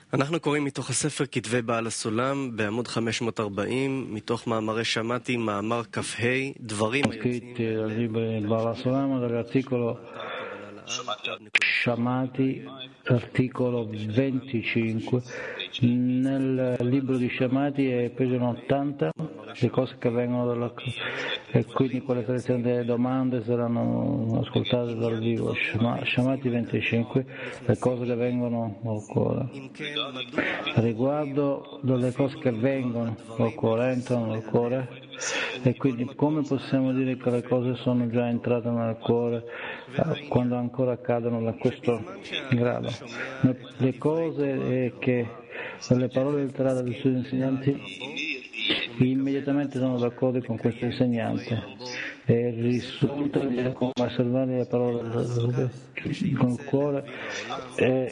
אנחנו קוראים מתוך הספר כתבי בעל הסולם בעמוד 540 מתוך מאמרי שמעתי מאמר כ"ה דברים scritti dal libro di Bala Solam dall'articolo Shamati, articolo 25. Nel libro di Shamati è pagina 80 le cose che vengono dalla e quindi quelle selezioni delle domande saranno ascoltate dal vivo. Shamati 25, le cose che vengono dal cuore. Riguardo delle cose che vengono dal cuore, entrano nel cuore, e quindi come possiamo dire che le cose sono già entrate nel cuore quando ancora accadono da questo grado? Le cose è che le parole letterali dei suoi insegnanti immediatamente sono d'accordo con questo insegnante e risulta come osservare le parole con il cuore e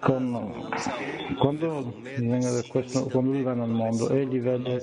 quando lui va nel mondo egli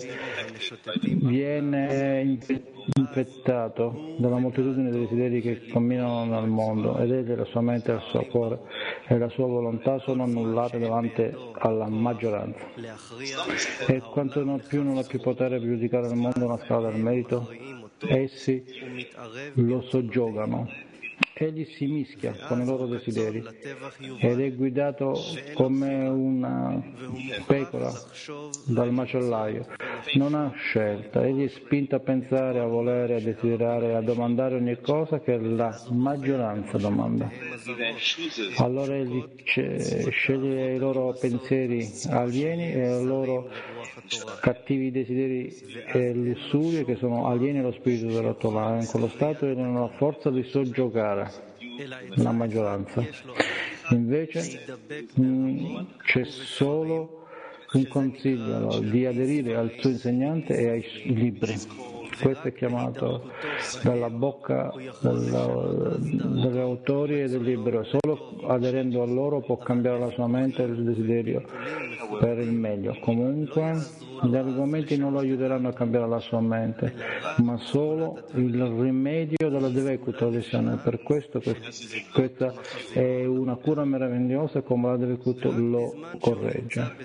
viene infettato dalla moltitudine dei desideri che camminano nel mondo ed egli, la sua mente, il suo cuore e la sua volontà sono annullate davanti alla maggioranza, e quanto non ha più potere di giudicare il mondo una scala del merito, essi lo soggiogano. Egli si mischia con i loro desideri ed è guidato come una pecora dal macellaio. Non ha scelta, egli è spinto a pensare, a volere, a desiderare, a domandare ogni cosa che la maggioranza domanda. Allora egli sceglie i loro pensieri alieni e i loro cattivi desideri e lussurie che sono alieni allo spirito della Torah. In quello stato egli non ha forza di soggiogare la maggioranza. Invece c'è solo un consiglio di aderire al suo insegnante e ai libri. Questo è chiamato dalla bocca degli autori e del libro. Solo aderendo a loro può cambiare la sua mente e il desiderio per il meglio. Comunque gli argomenti non lo aiuteranno a cambiare la sua mente, ma solo il rimedio della Dvekut tradizione. Per questo questa è una cura meravigliosa come la Dvekut lo corregge.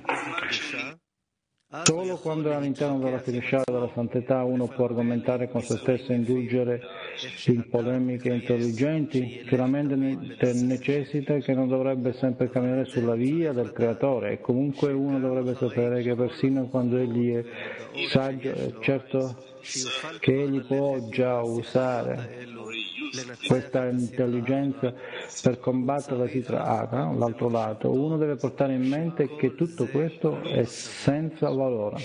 Solo quando è all'interno della fiducia della santità uno può argomentare con se stesso e indulgere in polemiche intelligenti, puramente necessita che non dovrebbe sempre camminare sulla via del creatore, e comunque uno dovrebbe sapere che persino quando egli è saggio è certo che egli può già usare questa intelligenza per combattere la Sitra Aga, l'altro lato. Uno deve portare in mente che tutto questo è senza valore.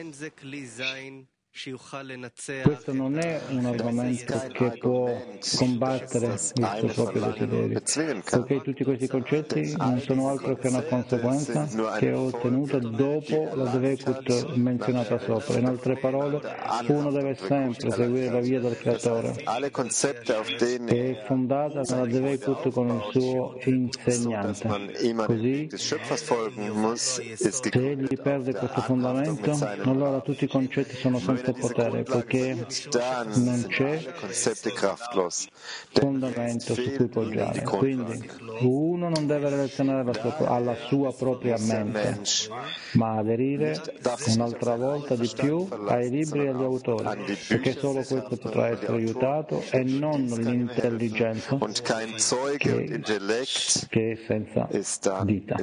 Questo non è un argomento che può combattere il suo proprio desiderio, poiché tutti questi concetti non sono altro che una conseguenza che è ottenuta dopo la Dvekut menzionata sopra. In altre parole, uno deve sempre seguire la via del creatore, che è fondata nella Dvekut con il suo insegnante. Così, se egli perde questo fondamento, allora tutti i concetti sono senza potere, poiché non c'è fondamento su cui poggiare. Quindi uno non deve relazionare alla sua propria mente, ma aderire un'altra volta di più ai libri e agli autori, perché solo questo potrà essere aiutato e non l'intelligenza che è senza vita.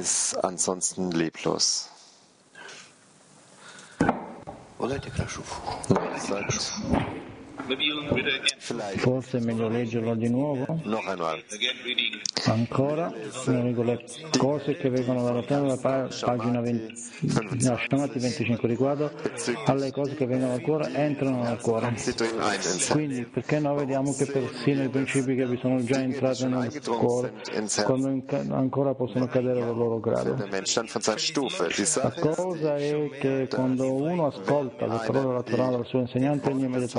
Forse è meglio leggerlo di nuovo. Ancora, le cose che vengono dalla terra, pagina 20, Shamati 25, riguardo alle cose che vengono dal cuore entrano nel cuore. Quindi perché noi vediamo che persino i principi che vi sono già entrati nel cuore, quando ancora possono cadere dal loro grado? La cosa è che quando uno ascolta le parole della Torah dal suo insegnante, egli immediatamente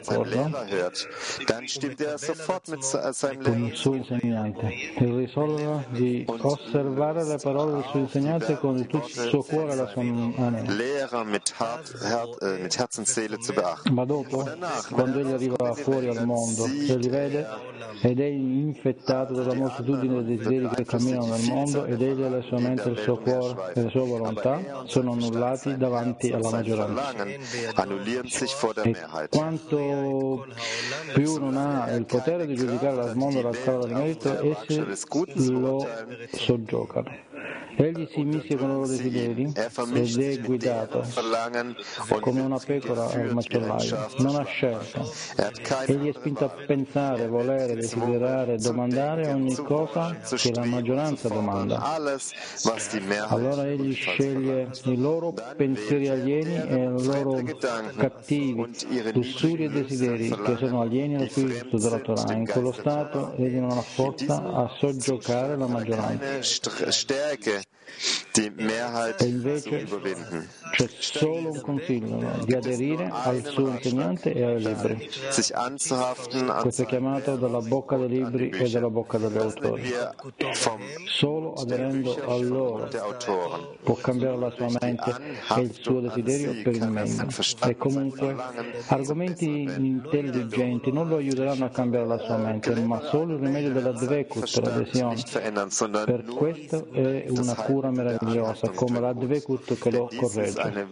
d'accordo dann stimmt sofort mit seinem con il suo insegnante e risolve di osservare le parole del suo insegnante con tutto il suo cuore e la sua anima. Lehrer mit Herz und Seele zu beachten. Ma dopo, quando egli arriva fuori al mondo e li vede ed è infettato dalla moltitudine dei desideri che camminano nel mondo ed egli e la sua mente, il suo cuore e la sua volontà sono annullati davanti alla maggioranza. E quanto più non ha il potere di giudicare la smonda alla scala del merito, essi lo soggiocano. Egli si mischia con i loro desideri ed è guidato come una pecora al macellaio. Non ha scelta. Egli è spinto a pensare, volere, desiderare, domandare ogni cosa che la maggioranza domanda. Allora egli sceglie i loro pensieri alieni e i loro cattivi lussurie e desideri che sono alieni allo spirito della Torah. In quello stato egli non ha forza a soggiocare la maggioranza. E invece c'è solo un consiglio di aderire al suo insegnante e ai libri. Questo è chiamato dalla bocca dei libri e dalla bocca degli autori. Solo aderendo a loro può cambiare la sua mente e il suo desiderio per il meglio. E comunque argomenti intelligenti non lo aiuteranno a cambiare la sua mente, ma solo il rimedio della dvekut, l'adesione. Per questo è una cura meravigliosa, come la dvekut che lo corregge.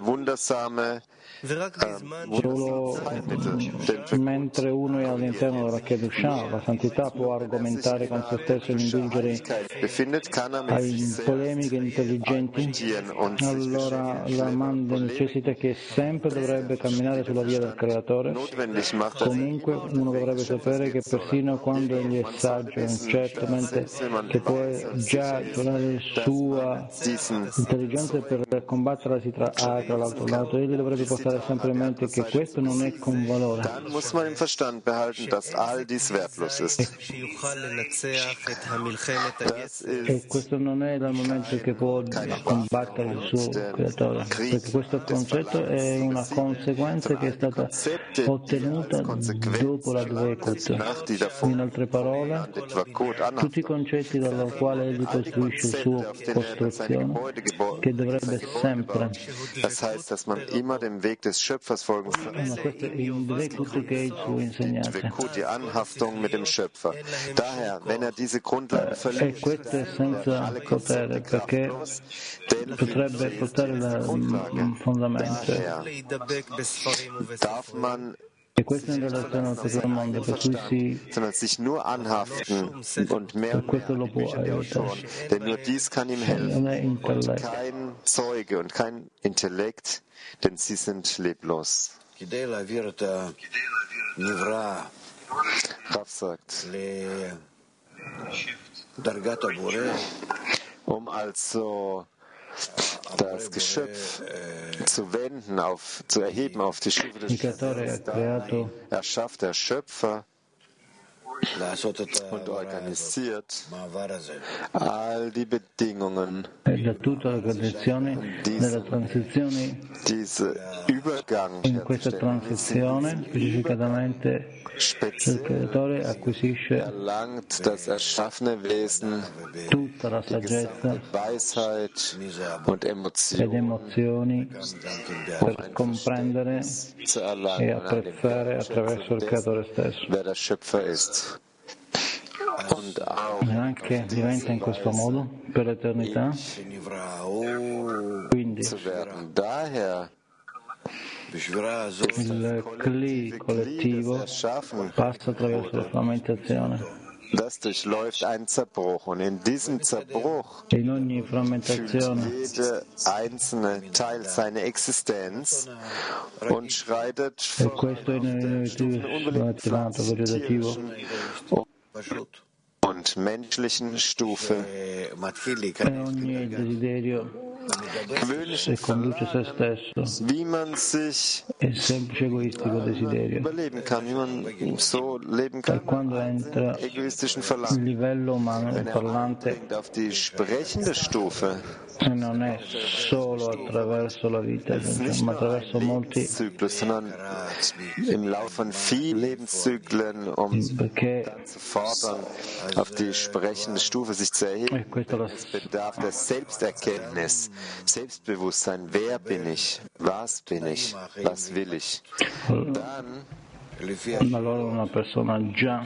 Solo mentre uno è all'interno della Kedushah, la santità può argomentare con se stesso e indulgere ai polemiche intelligenti, allora la mente necessita che sempre dovrebbe camminare sulla via del Creatore. Comunque uno dovrebbe sapere che persino quando egli è saggio, certamente che può già la sua intelligenza per combattere la sitra acra all'altro lato, egli dovrebbe portare sempre in mente che questo non è con valore. Dann muss man im Verstand behalten, dass all dies wertlos ist. E questo non è dal momento che può combattere il suo creatore, perché questo concetto è una conseguenza che è stata ottenuta dopo la dvekut. In altre parole, tutti i concetti dalla quale egli costruisce il suo costruzione, che dovrebbe sempre Das heißt, dass man immer dem Weg des Schöpfers folgen soll. questo è il dvekut che è il suo insegnante. Die Anhaftung mit dem Schöpfer. Daher, wenn diese Grundlage E questo è senza potere, perché potrebbe portare il fondamento. darf man E questo in relazione al tutto il mondo, per cui sondern sich nur anhaften und mehr und questo lo può mehr aiutare. anschauen. Denn nur dies kann ihm Non helfen. è intelletto. Kein Zeuge und kein Intellekt, denn sie sind leblos. Rav sagt, um also das Geschöpf zu wenden, zu erheben auf die Stufe des Il creatore ha creato erschafft der Schöpfer und organisiert all die Bedingungen, da tutta la condizione della transizione. diese Übergang In questa transizione, specificatamente, il creatore acquisisce erlangt das erschaffene Wesen tutta la saggezza Weisheit und ed Emotionen, emozioni per comprendere zu e erlangen, apprezzare attraverso il creatore stesso. wer der Schöpfer ist. Und auch E anche diventa in questo modo per l'eternità. Quindi zu werden. Daher il Kli collettivo erschaffen, passa attraverso la frammentazione. das durchläuft einen Zerbruch. Und in diesem Zerbruch E in ogni fühlt frammentazione jeder einzelne Teil seine Existenz und schreitet e von questo è inattivato, vegetativo, und menschlichen Stufe e ogni desiderio gewöhnlichen conduce se Verlangen, stesso, wie man sich è il semplice egoistico desiderio. überleben kann, wie man so leben E kann, quando einen entra egoistischen il Verlangen. livello umano, Wenn il er parlante, eindringt auf die sprechende Stufe, non è solo attraverso la vita, ist es nicht ma nur ein attraverso molti, Lebenszyklus, sondern im Laufe von vielen Lebenszyklen, um perché dann zu fordern, auf die sprechende Stufe sich zu erheben. Es bedarf der Selbsterkenntnis, Selbstbewusstsein. Wer bin ich? Was bin ich? Was will ich? Dann allora una persona già,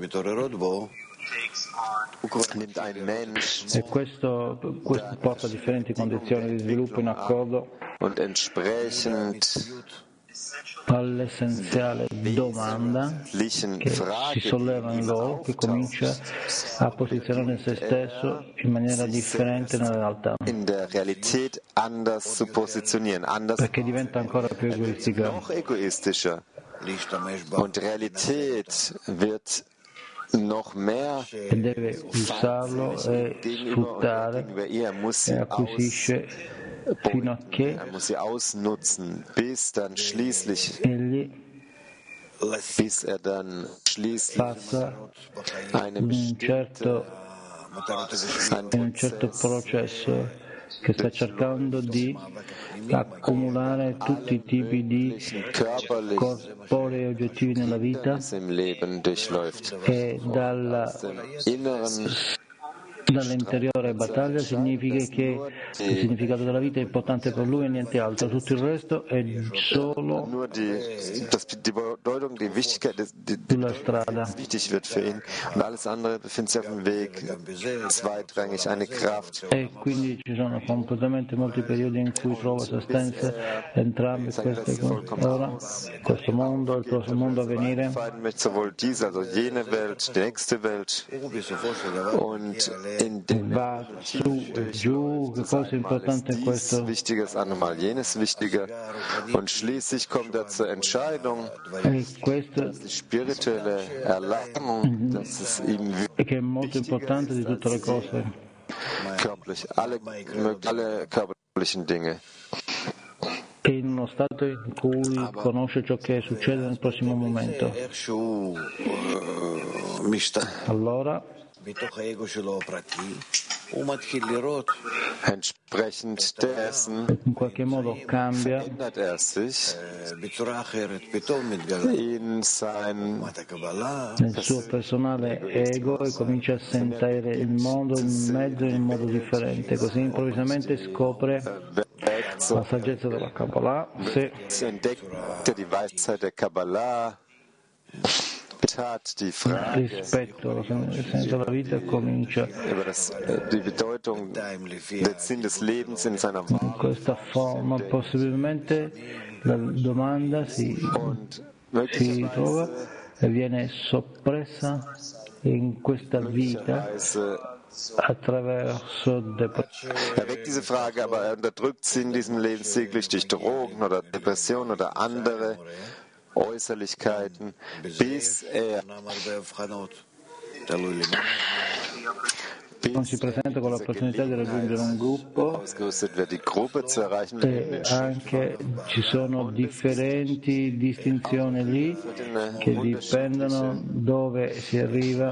nimmt ein Mensch e questo porta a differenti condizioni di sviluppo in accordo und entsprechend all'essenziale domanda che si solleva in loro, che comincia a posizionare se stesso in maniera differente nella realtà, in der Realität anders zu positionieren, anders perché diventa ancora più egoistica noch egoistischer. Und Realität wird noch mehr e deve usarlo e sfruttare gegenüber ihr. Er muss e sie acquisisce fino a che Er muss sie ausnutzen, bis egli er dann schließlich passa eine in bestimmte un certo processo che sta cercando di accumulare tutti i tipi di corporei oggettivi nella vita im Leben durchläuft. e Inneren dall'interiore battaglia significa che il significato della vita è importante per lui e niente altro, tutto il resto è solo nur die Bedeutung, die Wichtigkeit, sulla strada. wichtig wird für ihn und alles andere befindet sich auf dem Weg, zweitrangig, eine Kraft. E quindi ci sono completamente molti periodi in cui trova se stessa entrambe queste cose. Ora, questo mondo, il prossimo mondo a venire, Sowohl diese, also jene Welt, die nächste Welt und in dem va su e giù, che cosa importante è questo? Wichtiges Animal, jenes Wichtige. Und schließlich kommt er zur Entscheidung, E questo die spirituelle Erlangung, dass es ihm che è molto importante di tutte le cose. körperlich, alle körperlichen Dinge. È in uno stato in cui conosce ciò che succede nel prossimo momento. Allora, Entsprechend dessen in qualche modo cambia verändert sich in sein nel suo personale ego e comincia a sentire il mondo in mezzo in modo differente, così improvvisamente scopre la saggezza della Kabbalah, entdeckte die Weisheit der Kabbalah, rispetto alla senso della vita comincia über die Bedeutung, den Sinn des Lebens in seiner in questa forma. Possibilmente la domanda si trova e viene soppressa in questa vita attraverso weckt diese Frage, aber er unterdrückt sie in diesem Lebensweg durch Drogen oder Depression oder andere Äußerlichkeiten, bis er non si presenta con l'opportunità di raggiungere un gruppo ausgerüstet wird, die Gruppe zu erreichen. e anche ci sono differenti distinzioni lì che dipendono dove si arriva.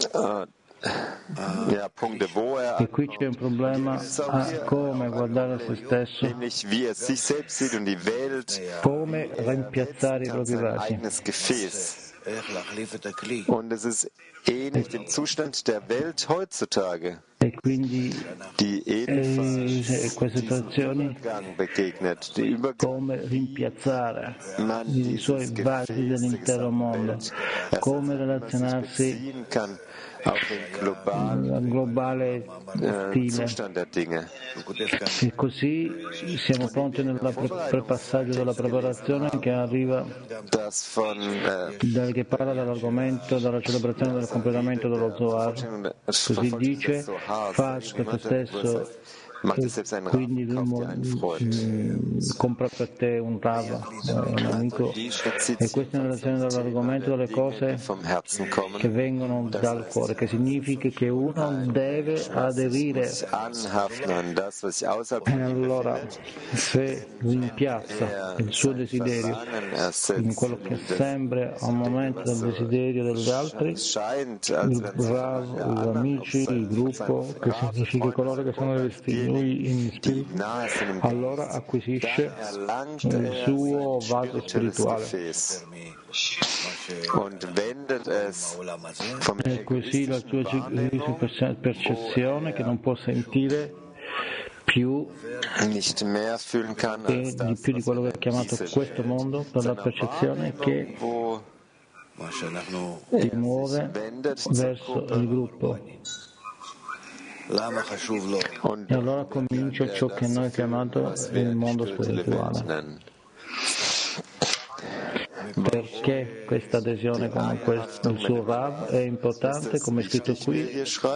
Ja, Punkte, wo E qui c'è un problema a come guardare se stesso, nämlich wie sich selbst sieht und die Welt come rimpiazzare i propri sein vasi. eigenes Gefäß. Und es ist ähnlich dem Zustand der Welt heutzutage, E quindi die ebenfalls queste situazioni Übergang begegnet, die Übergang come rimpiazzare i suoi vasi dell'intero mondo, come relazionarsi beziehen kann auf den al globale stile. Zustand der Dinge. E così siamo pronti per il passaggio della preparazione che arriva, Das von che parla dell'argomento della celebrazione del completamento dello Zohar. Così dice, fa per te stesso quindi compra per te un Rav, un amico, e questa è in relazione all'argomento delle cose che vengono dal cuore, che significa che uno deve aderire, e allora se rimpiazza il suo desiderio in quello che sembra aumento del desiderio degli altri, il Rav, gli amici, il gruppo, che significa coloro che sono rivestiti lui in spirito, allora acquisisce il suo vaso spirituale. E così la tua percezione, che non può sentire più di più di quello che è chiamato questo mondo, per la percezione che ti muove verso il gruppo. E allora comincia ciò che noi chiamato il mondo spirituale. Perché questa adesione con il suo Rav è importante, come è scritto qui?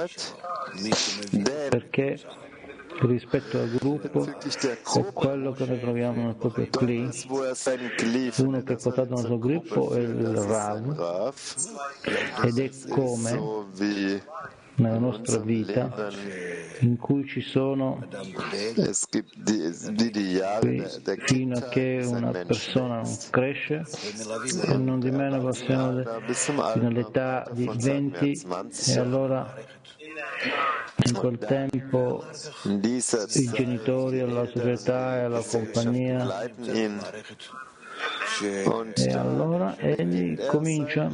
Perché rispetto al gruppo è quello che noi troviamo nel proprio Kli. Uno che è portato nel suo gruppo è il Rav, ed è come nella nostra vita in cui ci sono fino a che una persona non cresce, e non di meno passiamo fino all'età di 20, e allora in quel tempo i genitori, la società e la compagnia, e allora egli comincia,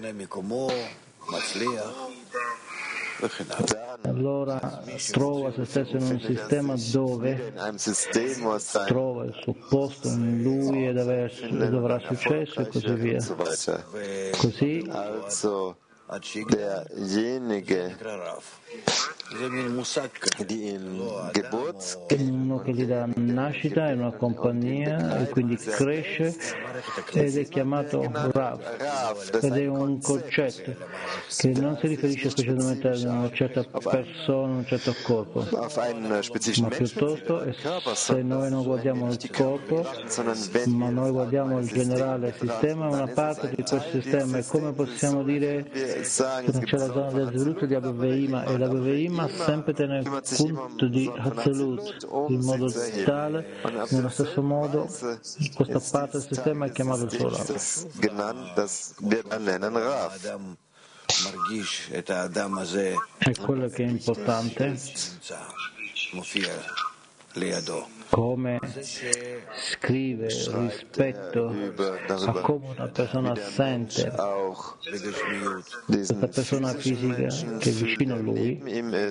allora trova se stesso in un sistema dove trova il suo posto in lui ed avrà successo e così via. Così derjenige, uno che gli dà nascita è una compagnia e quindi cresce, ed è chiamato Rav, ed è un concetto che non si riferisce specialmente a una certa persona, un certo corpo, ma piuttosto, se noi non guardiamo il corpo, ma noi guardiamo il generale sistema, una parte di questo sistema, e come possiamo dire che c'è la zona del sviluppo di Abveima, e l'Abveima sempre tiene conto di Hatzelut in modo tale, nello stesso modo questa parte del sistema è chiamata il suo Rav. E quello che è importante, come scrive rispetto a come una persona sente questa persona fisica che è vicino a lui,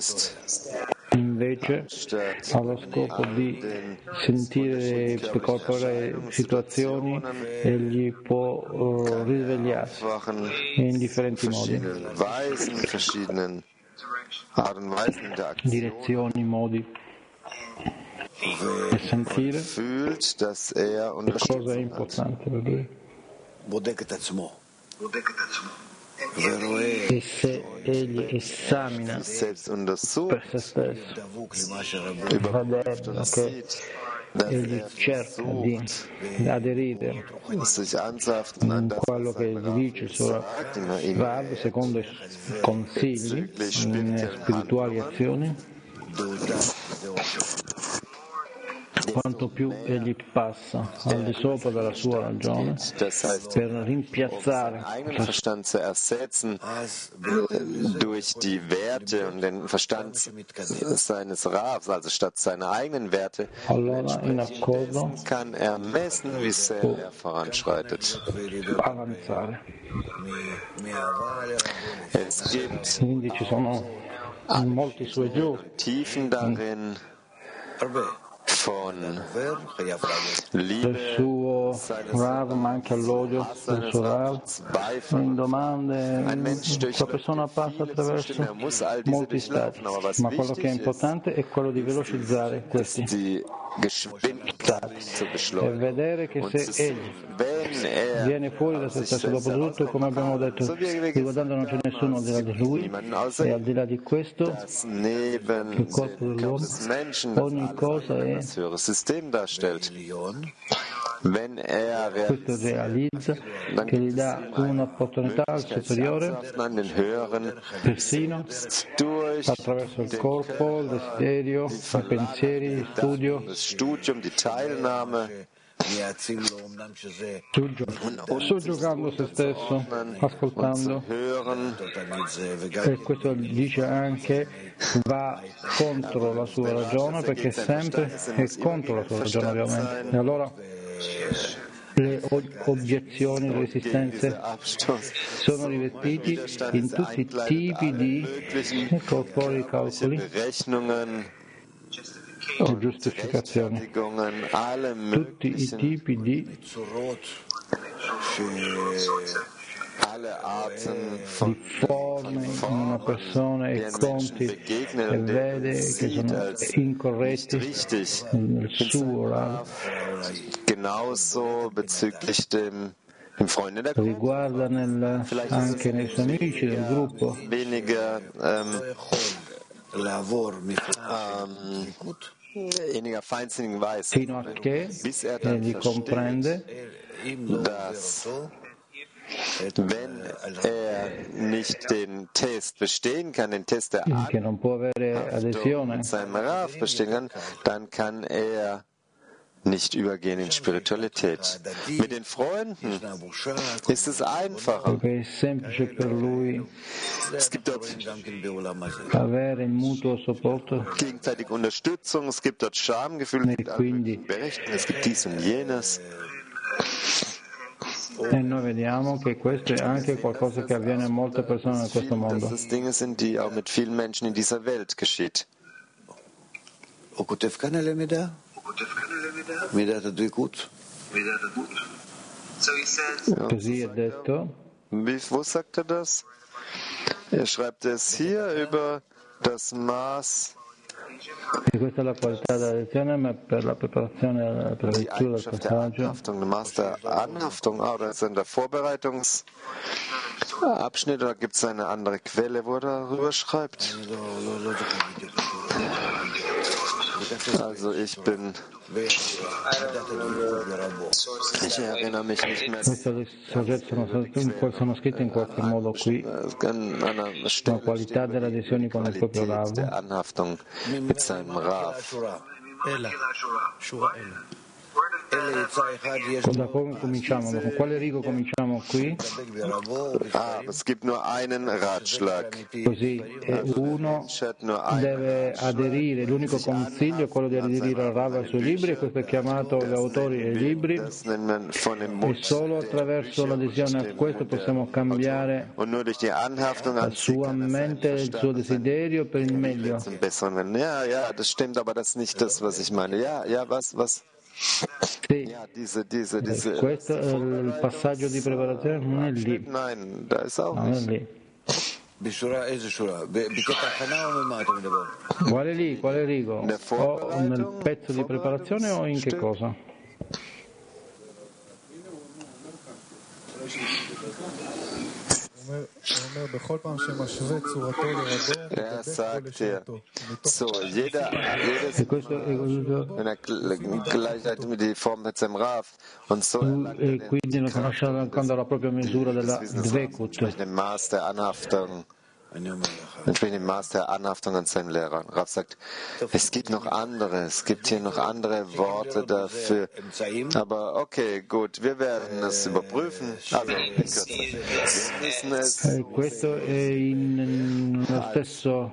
invece ha lo scopo di sentire e colpire situazioni, egli può risvegliarsi in differenti modi, direzioni, modi, e sentire cosa è importante per lui. E se egli esamina per se stesso, vedendo che egli cerca di aderire in quello che gli dice il suo Rav secondo i consigli in spirituali azioni, quanto più egli passa al di sopra della sua ragione per rimpiazzare durch die Werte und den Verstand seines Ravs, also statt seiner eigenen Werte, allora in accordo kann er messen, wie sehr er voranschreitet. Avanzare. Es gibt Quindi ci sono molti su e giù, Tiefen darin von Liebe, del suo Rav, ma anche all'odio del suo Rav, in domande. La persona passa attraverso molti stati, ma quello che è importante è quello di velocizzare questi. Geschwindigkeit zu e beschleunigen. vedere che Und se egli viene fuori da se stesso, dopo tutto, come abbiamo detto, riguardando non c'è nessuno al di là di lui, e al di là di questo, das neben il corpo dem dell'uomo, Körper des Menschen, das ogni alles cosa andere è, das höhere System darstellt. Wenn questo realizza che gli dà un'opportunità al superiore, an den höheren persino durch attraverso il corpo, il desiderio, i pensieri, il studio, das Studium, die Teilnahme, soggiogando se stesso, ascoltando, e questo dice anche va contro la sua ragione, perché sempre è contro la sua ragione ovviamente. E allora le obiezioni, le resistenze sono rivestiti in tutti i tipi di corporei calcoli o giustificazioni, tutti i tipi di forme in una persona e conti e vede che sono incorretti nel suo Rav. Genauso bezüglich dem Freunde der Gruppe. Riguarda anche nei suoi amici del gruppo. Weniger feinsinnigen Weise, fino a che egli comprende dass wenn nicht den Test bestehen kann, den Test der che non può avere adesione, mit seinem Rav bestehen kann, dann kann er nicht übergehen in Spiritualität. Mit den Freunden ist es einfacher. perché è semplice per lui Es gibt dort avere il mutuo supporto gegenseitige Unterstützung, es gibt dort Schamgefühle, es gibt quindi Berechtigung, es gibt dies und jenes. e noi vediamo che questo è anche qualcosa che avviene a molte persone in questo mondo. Dass es Dinge sind, die auch mit vielen Menschen in dieser Welt geschieht. Così è detto. Wo sagt er das? Er schreibt es hier über das Maß. E questa è la qualità della lezione, ma per la preparazione per la Die lettura del Eigenschaft der passaggio Anhaftung, der Maß der Anhaftung, oder ist in der Vorbereitungsabschnitt, oder gibt es eine andere Quelle, wo er darüber schreibt? Also ich erinnere mich nicht mehr. questi soggetti sono scritti in qualche modo qui, la qualità delle adesioni con il proprio Rav. Der Anhaftung mit seinem Rav. Da come cominciamo? Con quale rigo cominciamo qui? Es gibt nur einen Ratschlag. Così uno deve aderire, l'unico consiglio è quello di aderire al Rav ai suoi libri, e questo è chiamato gli autori e i libri, e solo attraverso l'adesione a questo possiamo cambiare la sua mente e il suo desiderio per il meglio. Ja, das stimmt, aber das ist nicht das, was ich meine. Ja, was? Sì, Ja, diese. questo è il passaggio di preparazione, non è lì, Nein, da ist auch non è nicht. lì. Quale rigo? O nel pezzo di preparazione o in che cosa? Er sagt hier, so, jedes E questo è wenn er gleich mit die Form mit seinem Rav und so e quindi lo conosciamo quando la propria misura della Dvekut. dem Maß der Anhaftung. Entsprechend dem Maß der Anhaftung an seinen Lehrer. Rav sagt, es gibt hier noch andere Worte dafür. Aber okay, gut, wir werden es überprüfen. Also, in Kürze. Wir müssen es. Questo è in lo stesso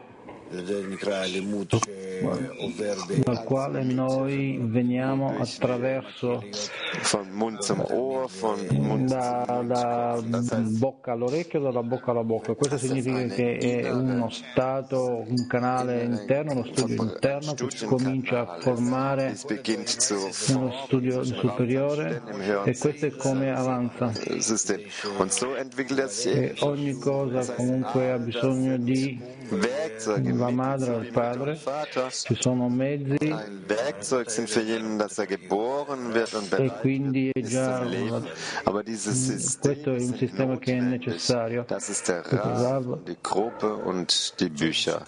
dal quale noi veniamo attraverso Von Mund zum Ohr, von Mund da bocca all'orecchio, dalla bocca alla bocca. Questo significa che è uno stato, un canale interno, uno studio interno che si comincia a formare nello studio superiore, e questo è come avanza. Und so entwickelt er sich E ogni cosa comunque ha bisogno di Werkzeuge la madre o il padre ci sono mezzi ein Werkzeug sind für jeden, dass geboren wird und e bereit quindi è ist già zum Leben. Aber dieses questo System è un ist sistema che è notwendig. necessario. Das ist der Questo Rav, Rav die Gruppe und die Bücher.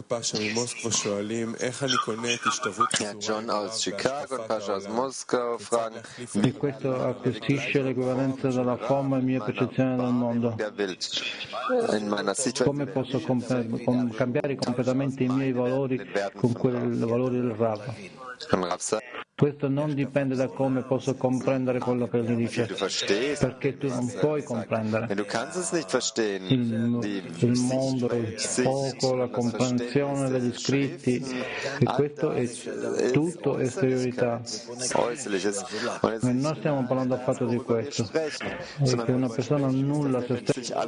Herr John aus Chicago und Pascha aus Moskau fragen, e questo acquisisce l'equivalenza della forma e mia percezione del mondo. der Welt. In meiner Sichtweise Come posso cambiare completamente i miei valori con quei valori del Rav? Questo non dipende da come posso comprendere quello che lui dice, perché tu non puoi comprendere Du kannst es nicht verstehen. il mondo, il fuoco, la comprensione degli scritti, e questo è tutto esteriorità. E non stiamo parlando affatto di questo, è che una persona annulla se stessa.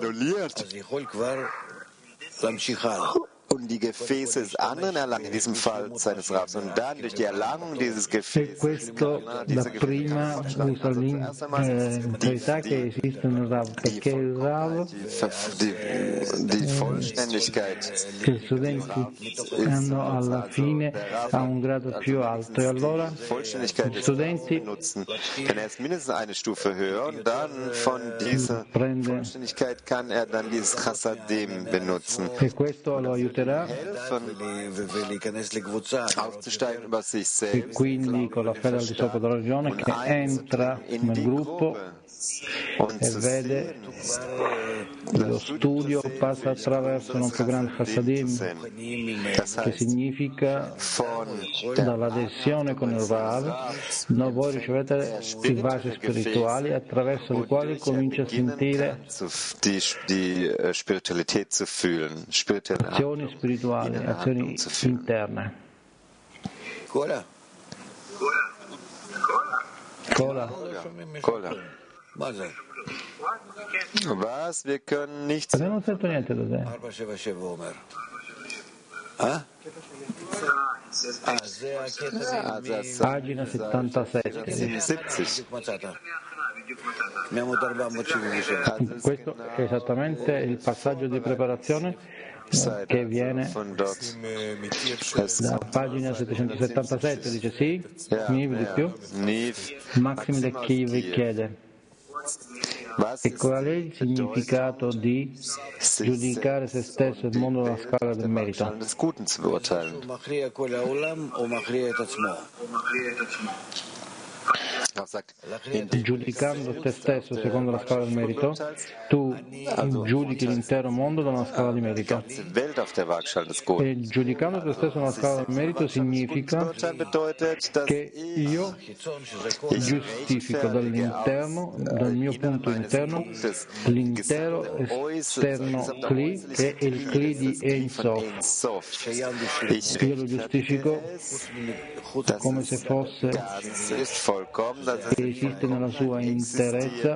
Und die Gefäße des anderen erlangen, in diesem Fall seines Ravs. Und dann durch die Erlangung dieses E Gefäßes, questo dapprima usa l'interità che esiste nel Rav, perché il Rav, die Vollständigkeit, che gli studenti hanno alla fine a un grado più alto, e allora Vollständigkeit gli des studenti nutzen. Denn er ist mindestens eine Stufe höher und dann von dieser Vollständigkeit kann er dann dieses Chassadim benutzen. e questo lo aiuterà Aufzusteigen über sich e selbst. quindi con la fede al di sopra della ragione che entra nel gruppo e vede lo studio passa attraverso un più grande Chassadim, che significa dall'adesione con il Rav voi ricevete i vasi spirituali attraverso i quali comincia a sentire die Spiritualität zu fühlen, azioni spirituali, azioni interne. Cola. Was? Wir können nichts. Perché non sento niente da te? Pagina 77. Questo è esattamente il passaggio di preparazione che viene da pagina 777, dice sì, Niv di più, Maxim de Kiev chiede e qual è il significato di giudicare se stesso il mondo dalla scala del merito? Giudicando te stesso secondo la scala del merito, tu giudichi l'intero mondo da una scala di merito. E giudicando te stesso nella scala del merito significa che io giustifico dall'interno, dal mio punto interno, l'intero esterno Kli, che è il Kli di Ein Sof. Io lo giustifico come se fosse che esiste nella sua interezza,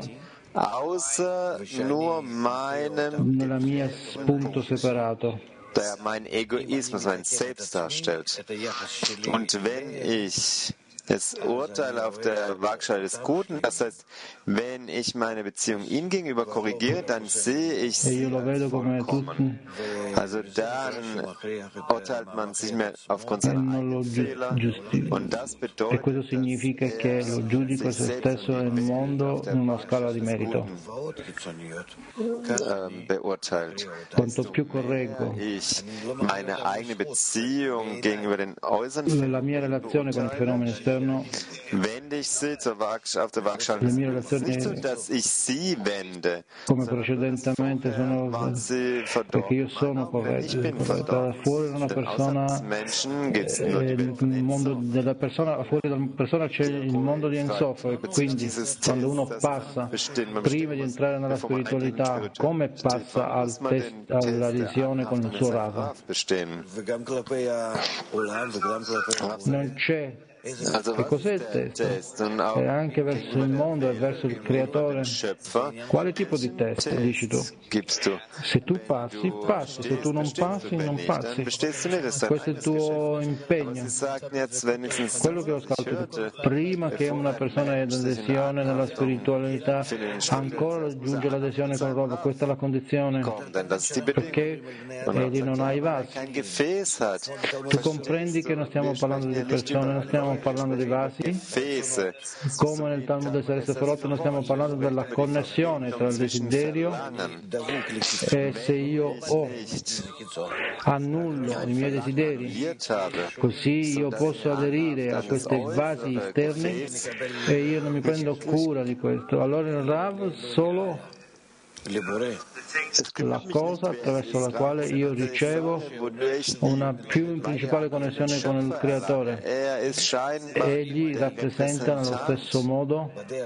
nella mia punto separato. Der mein Egoismus, mein Selbst darstellt. Und wenn ich es urteile auf der Waagschale des Guten, das heißt, wenn ich meine Beziehung ihm gegenüber korrigiere, dann sehe ich sie vollkommen. Also dann urteilt man sich mehr aufgrund seiner Fehler und das bedeutet, e questo significa che lo giudico se stesso e il mondo in una scala di merito. beurteilt. Quanto più correggo Ich meine eigene Beziehung gegenüber den äußeren la mia relazione con il fenomeno esterno, wende ich sie auf der Waagschale. le mie Es ist nicht so, relazioni dass ich sie wende, come precedentemente sono, waren sie perché io verdorben. sono corretto, Ich bin da verdorben. fuori da una Denn außer persona des Menschen gibt es nur die Welt von il mondo della persona, fuori dalla persona c'è il mondo di Ein Sof, e quindi quando uno passa prima di entrare nella spiritualità, come passa alla visione con il suo Rav? bestehen. Non c'è Che cos'è il testo? E anche verso il mondo e verso il Creatore. Quale tipo di testo dici tu? Se tu passi, passi, se tu non passi, non passi. Questo è il tuo impegno. Quello che ho scritto prima che una persona è in adesione nella spiritualità, ancora raggiunge l'adesione con l'uomo, questa è la condizione, perché egli non ha i vasi. Tu comprendi che non stiamo parlando di persone, non stiamo parlando di vasi, come nel Talmud essere Seferot non stiamo parlando della connessione tra il desiderio e se io annullo i miei desideri, così io posso aderire a questi vasi esterni e io non mi prendo cura di questo. Allora il Rav solo la cosa attraverso la quale io ricevo una più principale connessione con il Creatore. Egli rappresenta nello stesso modo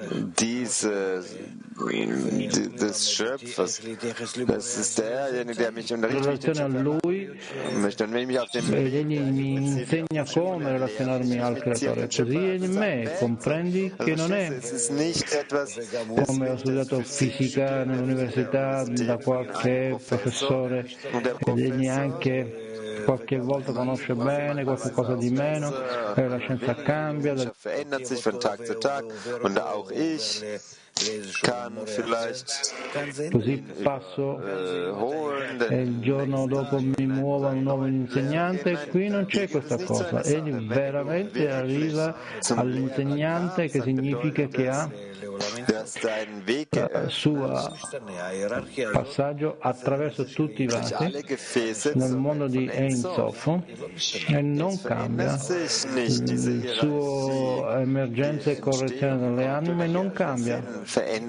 des Schöpfers. Das ist derjenige, der mich relazione a Lui, ed egli mi insegna come relazionarmi al Creatore. Così egli me comprendi che non è come ho studiato fisica nell'università da qualche professore ed egli anche qualche volta conosce bene, qualche cosa di meno, e la scienza cambia. Verändert sich von Tag zu Tag und auch ich kann vielleicht così passo e il giorno dopo mi muovo a un nuovo insegnante. Qui non c'è questa cosa, egli veramente arriva all'insegnante, che significa che ha il suo passaggio attraverso tutti i vasi nel mondo di Ein Sof e non cambia. Il suo emergenza e correzione delle anime non cambia.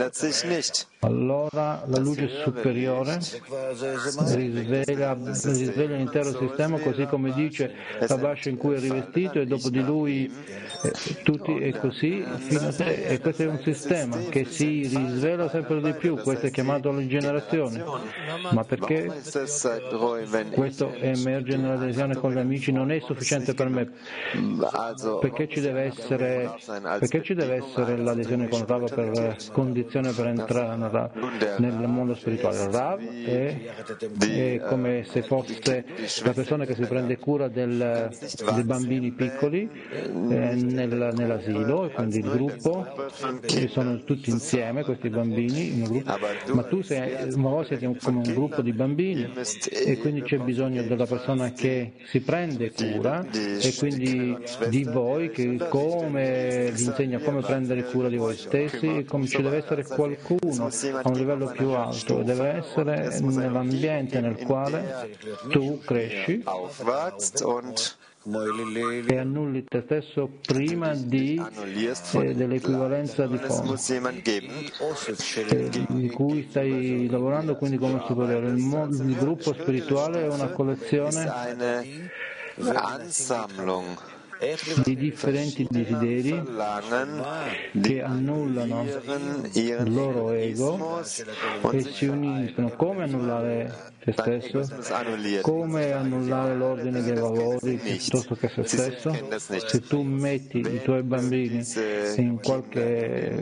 Allora la luce superiore risveglia l'intero sistema, così come dice la fascia in cui è rivestito, e dopo di lui tutti e così fino a te. E questo è un sistema che si risvela sempre di più. Questo è chiamato la generazione. Ma perché questo emerge nell'adesione con gli amici non è sufficiente per me? Perché ci deve essere l'adesione con Rav per condizione per entrare nel mondo spirituale? Rav è come se fosse la persona che si prende cura dei bambini piccoli nell'asilo, e quindi il gruppo, che sono tutti insieme questi bambini in un gruppo, ma tu siete come un gruppo di bambini e quindi c'è bisogno della persona che si prende cura e quindi di voi, che come vi insegna come prendere cura di voi stessi, e come ci deve essere qualcuno a un livello più alto, deve essere nell'ambiente nel quale tu cresci e annulli te stesso prima dell'equivalenza di fondo di cui stai lavorando, quindi come superiore. Il gruppo spirituale è una collezione di differenti desideri che annullano il loro ego e si uniscono. Come annullare te stesso? Come annullare l'ordine dei valori piuttosto che se stesso? Se tu metti i tuoi bambini in qualche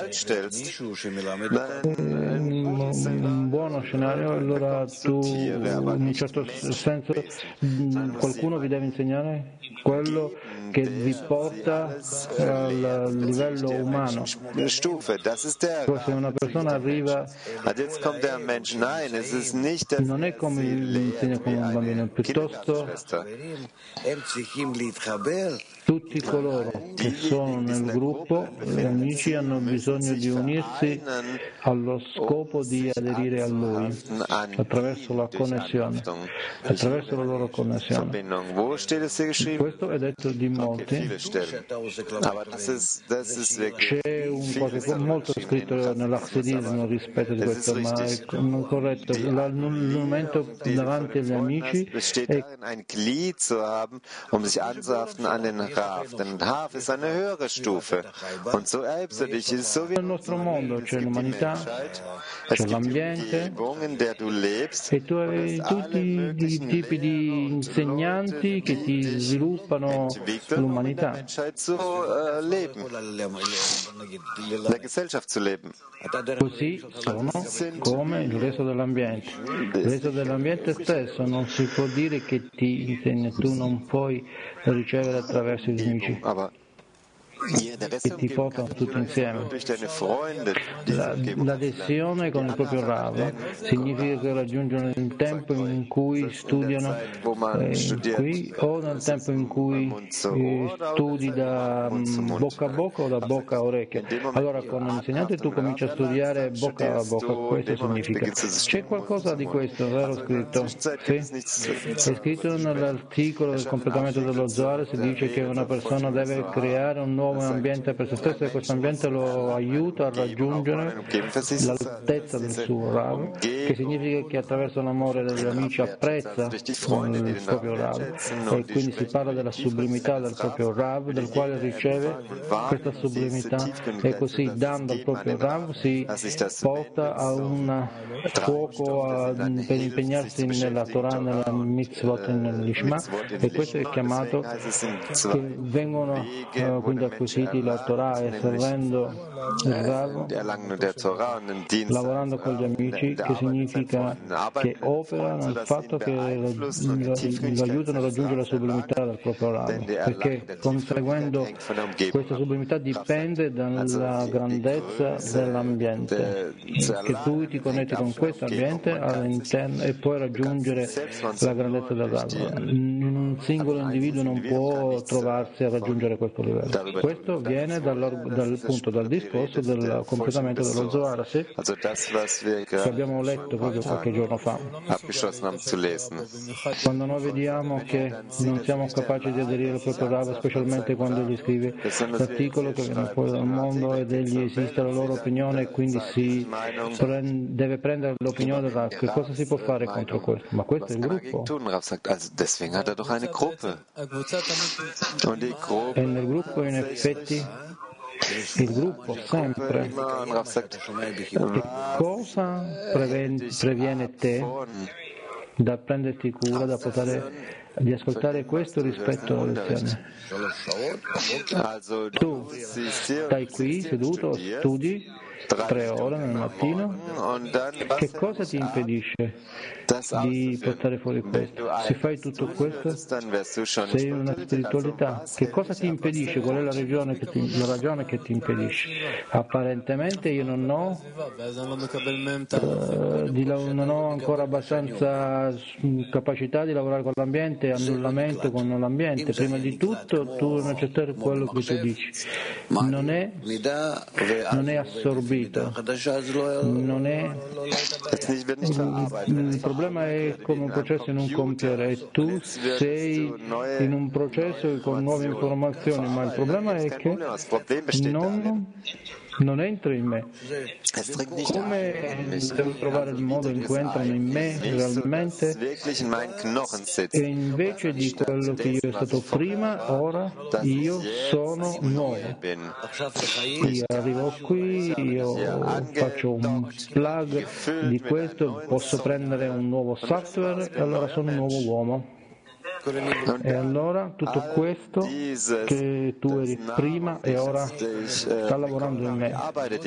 un buono scenario, allora tu in un certo senso qualcuno vi deve insegnare quello che vi porta al livello umano. Se una persona arriva, non è come insegna come un bambino, piuttosto tutti coloro che sono nel gruppo, gli amici, hanno bisogno di unirsi allo scopo di aderire a Lui attraverso la connessione, attraverso la loro connessione. Questo è detto di molti. C'è molto scritto nell'Hassidismo rispetto di questo, ma è non corretto. L'annullamento davanti agli amici è Rav, denn Rav ist eine höhere Stufe. Und so erhebst du dich. Es ist so wie nel nostro mondo c'è l'umanità, es c'è gibt die l'ambiente Umgebung, in der du lebst. e tu hai tutti i tipi di insegnanti che ti sviluppano l'umanità. Menschheit zu leben, in der Gesellschaft zu leben. Così sono come il resto dell'ambiente. Il resto dell'ambiente stesso non si può dire che ti insegna, tu non puoi ricevere attraverso i tuoi amici. E ti portano tutti insieme. L'adesione con il proprio Rav significa che raggiungono il tempo in cui studiano qui o nel tempo in cui studi da bocca a bocca o da bocca a orecchio. Allora con un insegnante tu cominci a studiare bocca a bocca, questo significa. C'è qualcosa di questo, vero scritto? Sì? È scritto nell'articolo del completamento dello Zohar, si dice che una persona deve creare un nuovo ambiente per se stesso e questo ambiente lo aiuta a raggiungere l'altezza del suo Rav, che significa che attraverso l'amore degli amici apprezza il proprio Rav e quindi si parla della sublimità del proprio Rav, del quale riceve questa sublimità e così dando al proprio Rav si porta a un fuoco per impegnarsi nella Torah, nella mitzvot e nell'Ishma e questo è chiamato che vengono quindi acquisiti la Torah e servendo il Rav, lavorando con gli amici, che significa che opera nel fatto che lo aiutano a raggiungere la sublimità del proprio Rav, perché conseguendo questa sublimità dipende dalla grandezza dell'ambiente, che tu ti connetti con questo ambiente all'interno e puoi raggiungere la grandezza del Rav. Un singolo individuo non può trovarsi a raggiungere questo livello. Questo viene dal discorso del completamento dello Zohar, sì? Che abbiamo letto proprio qualche giorno fa. Quando noi vediamo che non siamo capaci di aderire al proprio Rav, specialmente quando egli scrive l'articolo che viene fuori dal mondo ed egli esiste la loro opinione e quindi si deve prendere l'opinione del Rav, che cosa si può fare contro questo? Ma questo è il gruppo. E nel gruppo in effetti il gruppo sempre che cosa previene te da prenderti cura, da poter di ascoltare questo rispetto alle lezioni. Tu stai qui seduto, studi 3 ore nel mattino, che cosa ti impedisce di portare fuori questo? Se fai tutto questo, sei una spiritualità. Che cosa ti impedisce? Qual è la ragione che ti impedisce? Apparentemente io non ho ancora abbastanza capacità di lavorare con l'ambiente, annullamento con l'ambiente. Prima di tutto tu non accettare quello che tu dici. Non è assorbito. Il problema è come un processo in un computer e tu sei in un processo con nuove informazioni, ma il problema è che non entra in me. Come devo trovare il modo in cui entrano in me realmente e invece di quello che io sono stato prima, ora io sono nuovo. Io arrivo qui, io faccio un plug di questo, posso prendere un nuovo software e allora sono un nuovo uomo. E allora tutto questo che tu eri prima e ora sta lavorando in me.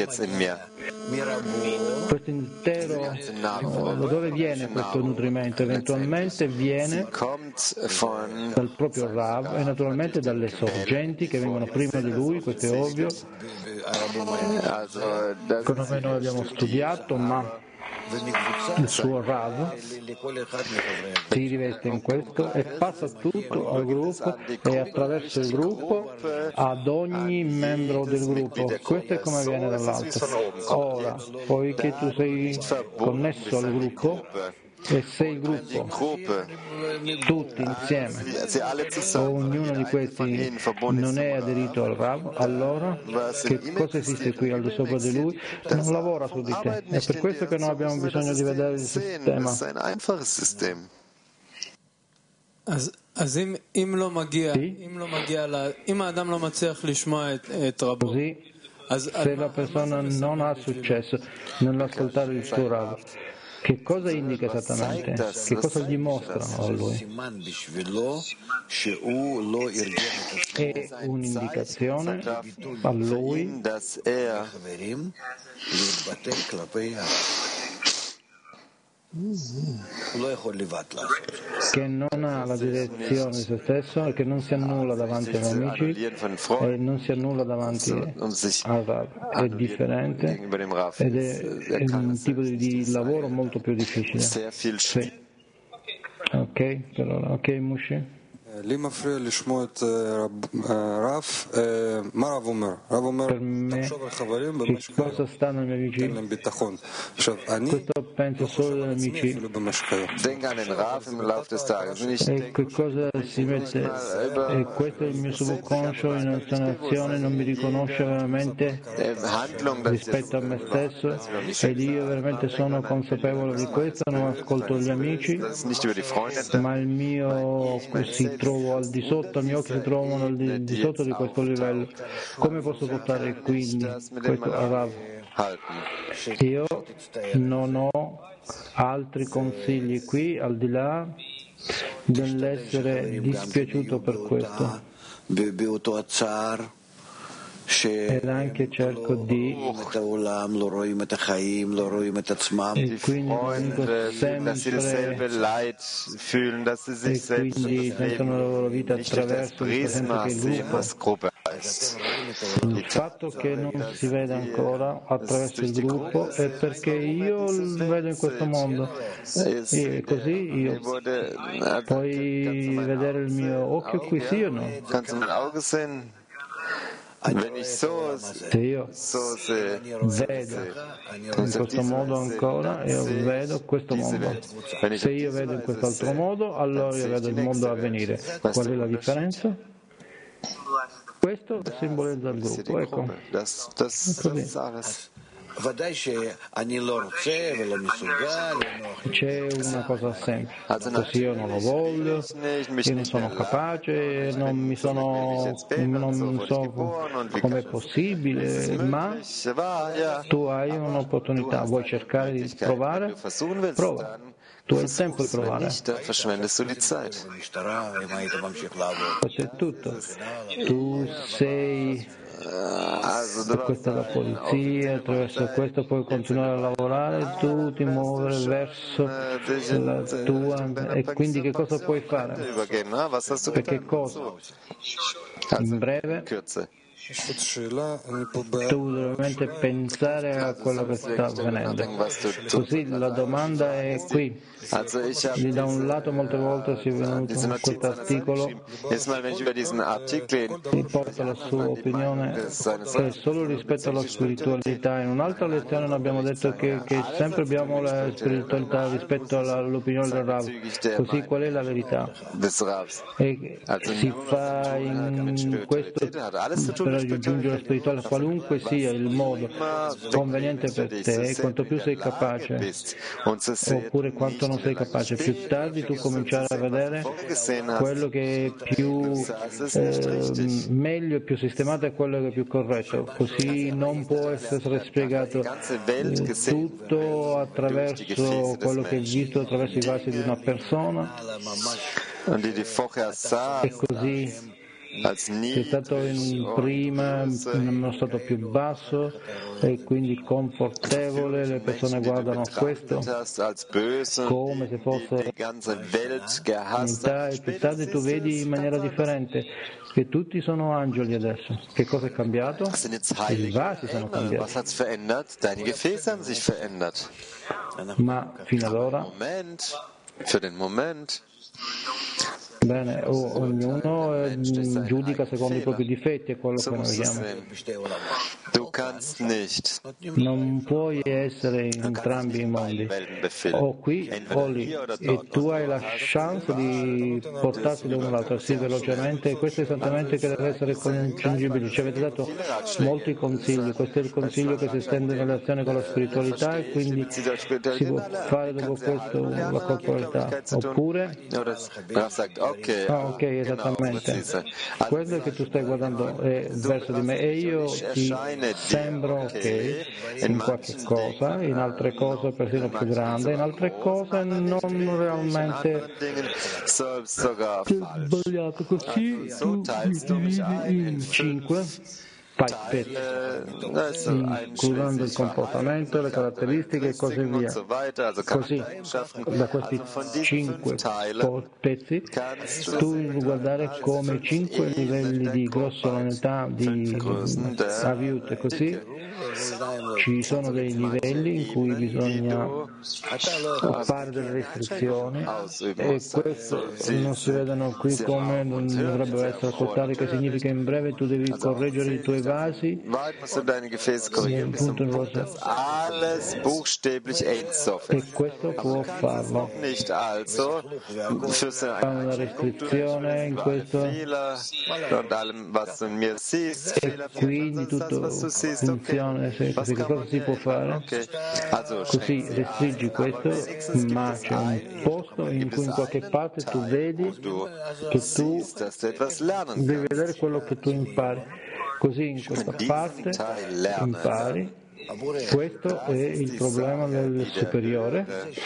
Questo intero, da dove viene questo nutrimento? Eventualmente viene dal proprio Rav e naturalmente dalle sorgenti che vengono prima di lui, questo è ovvio, come noi abbiamo studiato, ma il suo Rav si riveste in questo e passa tutto al gruppo e attraverso il gruppo ad ogni membro del gruppo. Questo è come viene dall'alto. Ora, poiché tu sei connesso al gruppo e se il gruppo, tutti insieme, o ognuno di questi non è aderito al Rav, allora che cosa esiste qui al di sopra di lui? Non lavora su di te. È per questo che noi abbiamo bisogno di vedere il sistema. Sì? Così, se la persona non ha successo nell'ascoltare il suo Rav, che cosa indica esattamente? Che cosa gli mostra a lui? È un'indicazione a lui che non ha la direzione di se stesso e che non si annulla davanti agli amici e non si annulla davanti al Rav. È differente ed è un tipo di lavoro molto più difficile. Sì. Ok, per ora. Ok, Mushi? לי מפריע לשמוע את רב, מה רב אומר? רב אומר, תחשוב על חברים במשך אין להם ביטחון. עכשיו, אני אפילו במשך היום. E che cosa si mette? E questo è il mio subconscio in un'azione, non mi riconosce veramente rispetto a me stesso ed io veramente sono consapevole di questo, non ascolto gli amici, ma il mio si trovo al di sotto, i miei occhi si trovano al di sotto di questo livello. Come posso portare quindi questo a Rav? Io non ho altri consigli qui al di là dell'essere dispiaciuto per questo ed anche cerco di e quindi dico sempre e quindi sentono la loro vita attraverso il gruppo. Il fatto che non si vede ancora attraverso il gruppo è perché io lo vedo in questo mondo e così io puoi vedere il mio occhio qui, sì o no? Se io vedo in questo modo ancora, io vedo questo mondo. Se io vedo in quest'altro modo, allora io vedo il mondo a venire. Qual è la differenza? Questo simbolizza il gruppo, ecco. C'è una cosa semplice, così io non lo voglio, io non sono capace, non so com'è possibile, ma tu hai un'opportunità, vuoi cercare di provare? Prova. Tu hai il tempo di provare. Questo è tutto. Tu sei, questa è la polizia, attraverso questo puoi continuare a lavorare, tu ti muovere verso la tua, e quindi che cosa puoi fare? Per che cosa? In breve, tu veramente pensare a quello che sta avvenendo. Così la domanda è qui. Da un lato molte volte si è venuto in questo articolo e porta la sua opinione solo rispetto alla spiritualità. In un'altra lezione noi abbiamo detto che sempre abbiamo la spiritualità rispetto all'opinione del Rav. Così qual è la verità? E si fa in questo per raggiungere la spiritualità, qualunque sia il modo conveniente per te, quanto più sei capace oppure quanto non sei capace, più tardi tu cominciare a vedere quello che è più meglio e più sistemato e quello che è più corretto, così non può essere spiegato tutto attraverso quello che è visto attraverso i vasi di una persona e così è stato prima in uno stato più basso e quindi confortevole, le persone guardano questo come se fosse unità e più tardi tu vedi in maniera differente che tutti sono angeli adesso. Che cosa è cambiato? I vasi sono cambiati. Ma fino ad ora bene, ognuno giudica secondo i propri difetti, è quello che noi vediamo. Non puoi essere in entrambi i mondi, o qui o lì, e tu hai la chance di portarti da uno all'altro, sì, velocemente, e questo è esattamente che deve essere congiungibile. Ci avete dato molti consigli, questo è il consiglio che si estende in relazione con la spiritualità e quindi si può fare dopo questo la corporalità, oppure Ok, esattamente. Quello che tu stai guardando è verso di me e io ti sembro ok in qualche cosa, in altre cose persino più grande, in altre cose non realmente sbagliato. Così tu mi dividi in 5 pezzi, includendo il comportamento, le caratteristiche e così via. Così, da questi 5 pezzi, tu devi guardare come 5 livelli di grossolanità, di aviute, così ci sono dei livelli in cui bisogna fare delle restrizioni e questo non si vedono qui come non dovrebbero essere ascoltati, che significa in breve tu devi correggere i tuoi vasi nel punto in rosa e questo può farlo. Fa una restrizione in questo e quindi tutto funziona. Che cosa si può fare? Così restringi questo, ma c'è un posto in cui in qualche parte tu vedi che tu devi vedere quello che tu impari. Così in questa parte impari. Questo è il problema del superiore,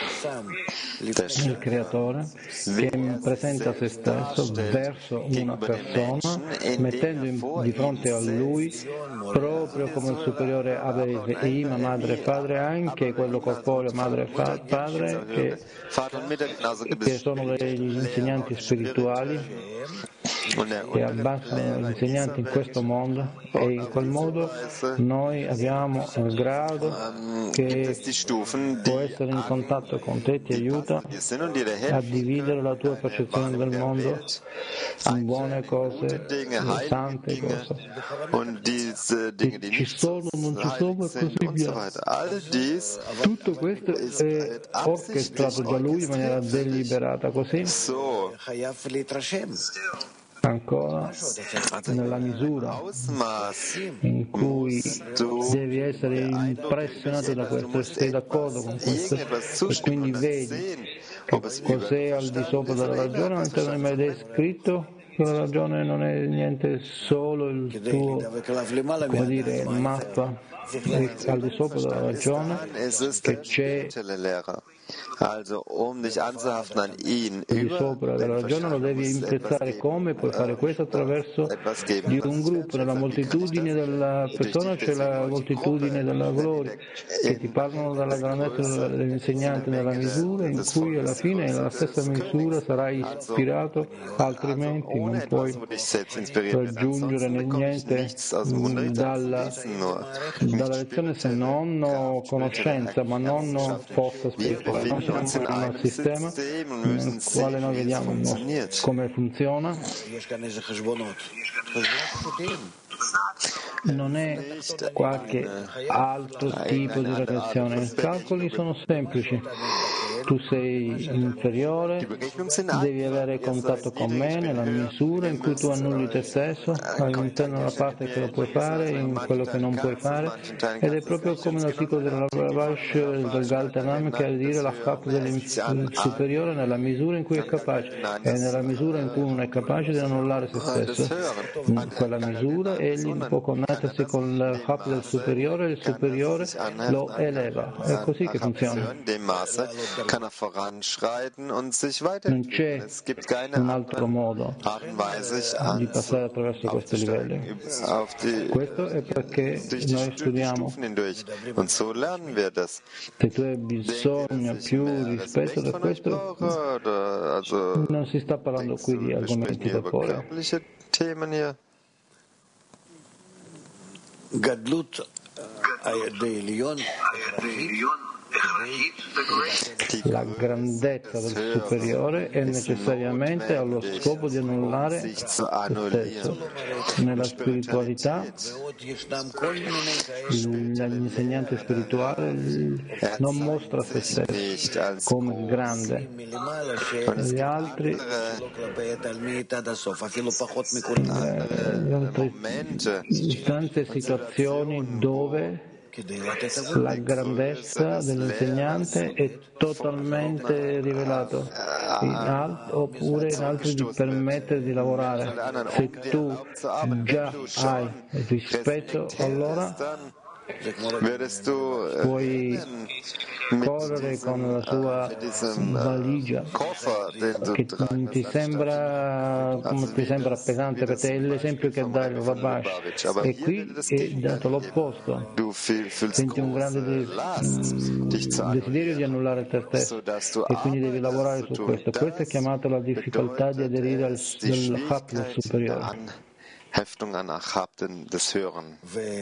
il creatore, che presenta se stesso verso una persona, mettendo di fronte a lui, proprio come il superiore Abel Ima, madre e padre, anche quello corporeo, madre e padre, che sono degli insegnanti spirituali, che abbassano gli insegnanti in questo mondo e in quel modo noi abbiamo un grado che può essere in contatto con te, ti aiuta a dividere la tua percezione del mondo in buone cose, sante cose. Ci sono, non ci sono e così via. Tutto questo è orchestrato da lui in maniera deliberata, così ancora nella misura in cui devi essere impressionato da questo, sei d'accordo con questo e quindi vedi che cos'è al di sopra della ragione, non te l'hai mai descritto? La ragione non è niente, solo il tuo, come dire, mappa al di sopra della ragione che c'è al di sopra della ragione, lo devi imprezzare. Come puoi fare questo? Attraverso di un gruppo. Nella moltitudine della persona c'è la moltitudine della gloria, che ti parlano dalla grandezza dell'insegnante nella misura in cui alla fine nella stessa misura sarai ispirato, altrimenti non puoi raggiungere niente dalla lezione se non conoscenza, ma non forza spirituale. Noi siamo in un sistema nel quale noi vediamo come funziona. Non è qualche altro tipo di relazione. I calcoli sono semplici. Tu sei inferiore, devi avere contatto con me nella misura in cui tu annulli te stesso, all'interno della parte che lo puoi fare, in quello che non puoi fare, ed è proprio come l'articolo del Ravash del Galtanam che ha a dire la fatto del superiore nella misura in cui è capace, e nella misura in cui uno è capace di annullare se stesso. In quella misura egli può connettersi con il hub del superiore e il superiore lo eleva. È così che funziona. Non c'è un altro modo di passare attraverso questi livelli. Questo è perché noi studiamo. Se tu hai bisogno più rispetto da questo, non si sta parlando qui di argomenti da cuore. La grandezza del superiore è necessariamente allo scopo di annullare se stesso. Nella spiritualità l'insegnante spirituale non mostra se stesso come grande. Gli altri tante situazioni dove la grandezza dell'insegnante è totalmente rivelato, oppure in altri di permettere di lavorare. Se tu già hai rispetto, allora puoi correre con la tua valigia che ti sembra pesante per te. È l'esempio che dà il Rabash, e qui è dato l'opposto. Senti un grande desiderio di annullare te stesso e quindi devi lavorare su questo. Questa è chiamata la difficoltà di aderire al Chap superiore. Heftung an Achab des Hören.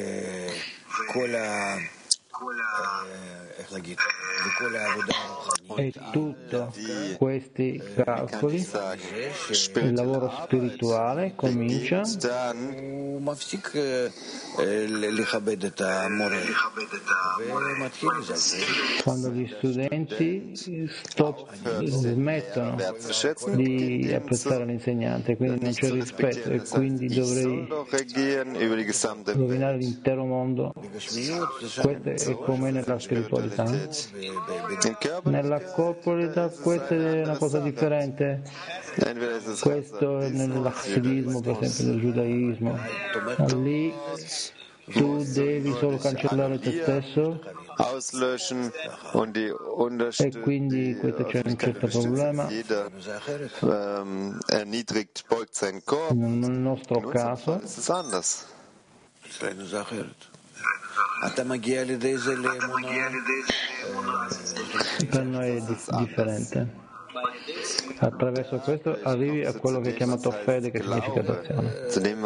E tutti questi calcoli, il lavoro spirituale comincia quando gli studenti smettono di apprezzare l'insegnante, quindi non c'è rispetto e quindi dovrei rovinare l'intero mondo. Questo è come nella spiritualità. Nella corporalità questa è una cosa differente. Questo è nell'hassidismo, per esempio, nel giudaismo. Lì tu devi solo cancellare te stesso e quindi questo c'è un certo problema. Nel nostro caso per noi è differente. Attraverso questo arrivi a quello che è chiamato fede, che significa adozione.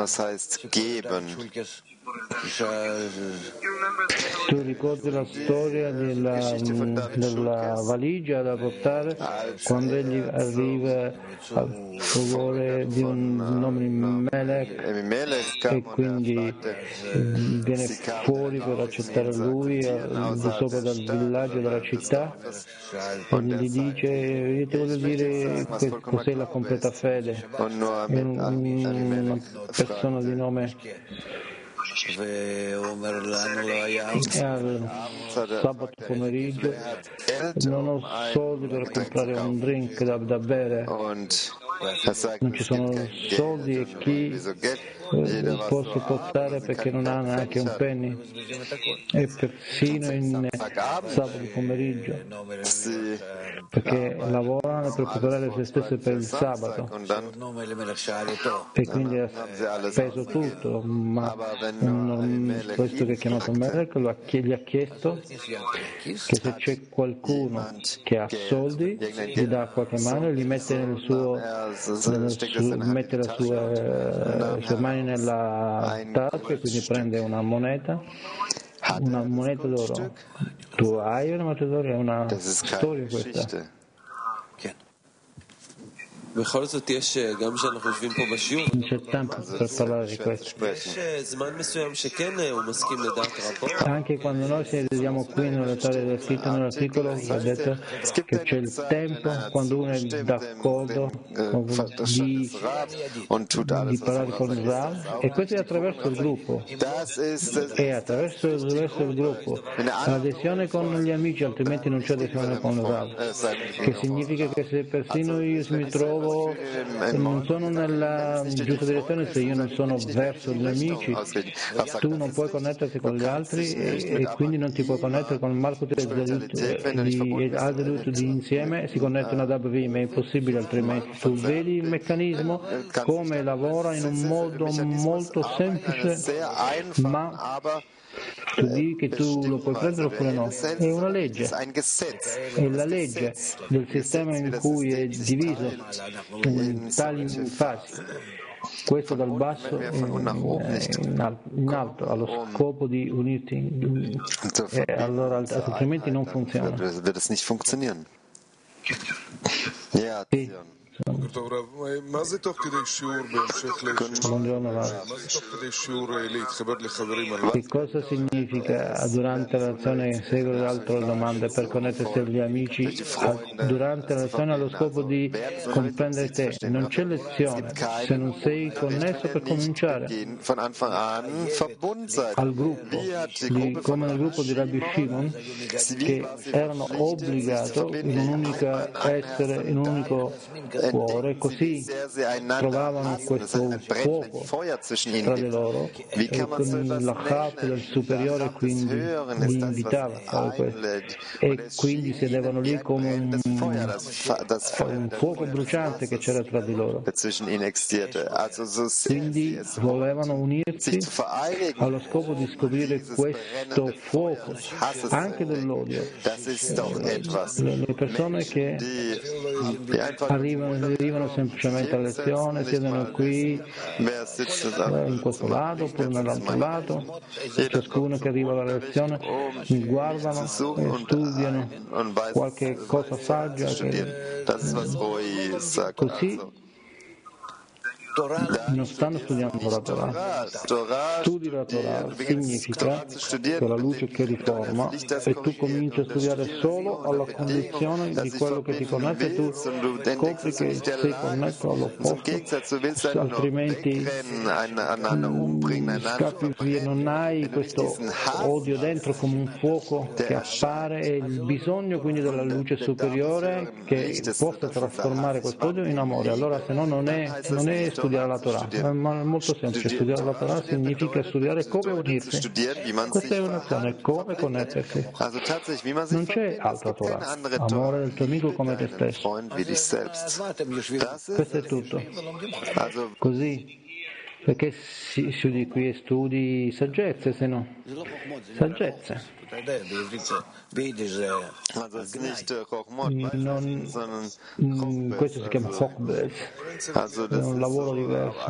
Tu ricordi la storia della valigia da portare quando egli arriva al favore di un nome Melech e quindi viene fuori per accettare lui di sopra dal villaggio della città e gli dice: io ti voglio dire cos'è la completa fede. È una persona di nome. E al sabato pomeriggio non ho soldi per comprare un drink da bere, non ci sono soldi e chi può sopportare perché non ha neanche un penny, e persino in sabato pomeriggio perché lavorano per preparare se stesse per il sabato e quindi ha speso tutto, ma questo che è chiamato Melech gli ha chiesto che se c'è qualcuno che ha soldi gli dà qualche mano e li mette mette le sue mani nella tasca e quindi prende una moneta d'oro. Tu hai una moneta d'oro? È una storia questa. בכל זאת יש, גם כשאנחנו יושבים פה בשיעור, הוא מסכים לדעת רבות. Anche quando noi siamo qui nell'autorità scritto nell'articolo, ha detto che c'è il tempo quando uno è d'accordo di parlare con Rav, e questo è attraverso il gruppo. È attraverso il gruppo. L'adesione con gli amici, altrimenti non c'è adesione con Rav. Che significa che se persino io mi trovo non sono nella giusta direzione, se io non sono verso gli amici, tu non puoi connetterti con gli altri e quindi non ti puoi connettere con Malkut e Azelut di insieme, si connettono ad Abvim, è impossibile altrimenti. Tu vedi il meccanismo come lavora in un modo molto semplice, ma tu dici che tu lo puoi prendere oppure no? È una legge, è la legge del sistema in cui è diviso in tali fasi. Questo dal basso in alto, allo scopo di unirti, allora altrimenti non funziona. Sì. Buongiorno Rav. Che cosa significa durante la lezione seguire le altre domande per connettersi agli amici? Durante la lezione allo scopo di comprendere te. Non c'è lezione se non sei connesso per cominciare al gruppo, come nel gruppo di Rabbi Shimon, che erano obbligati in un'unica essere, in un unico cuore, così trovavano questo fuoco tra di loro e con la capo del superiore quindi li invitava a fare questo e quindi sedevano lì come un fuoco bruciante che c'era tra di loro, quindi volevano unirsi allo scopo di scoprire questo fuoco anche dell'odio. Le persone che arrivano semplicemente a lezione, siedono qui in questo lato oppure nell'altro lato, ciascuno che arriva alla lezione guardano e studiano qualche cosa saggia così non stanno studiando la Torah. Studi la Torah significa che la luce che riforma e tu cominci a studiare solo alla condizione di quello che ti connette, tu scopri che sei connesso all'opposto, altrimenti scappi via, non hai questo odio dentro come un fuoco che appare e il bisogno quindi della luce superiore che possa trasformare questo odio in amore. Allora se no non è studiare la Torah, è molto semplice. Studiare la Torah significa studiare come unirsi. Questa è un'azione, come connettersi. Non c'è altra Torah. Amore del tuo amico come te stesso. Questo è tutto. Così. Perché si studi qui e studi saggezze, se no? Saggezze. Questo si chiama Hochbez, è un lavoro diverso.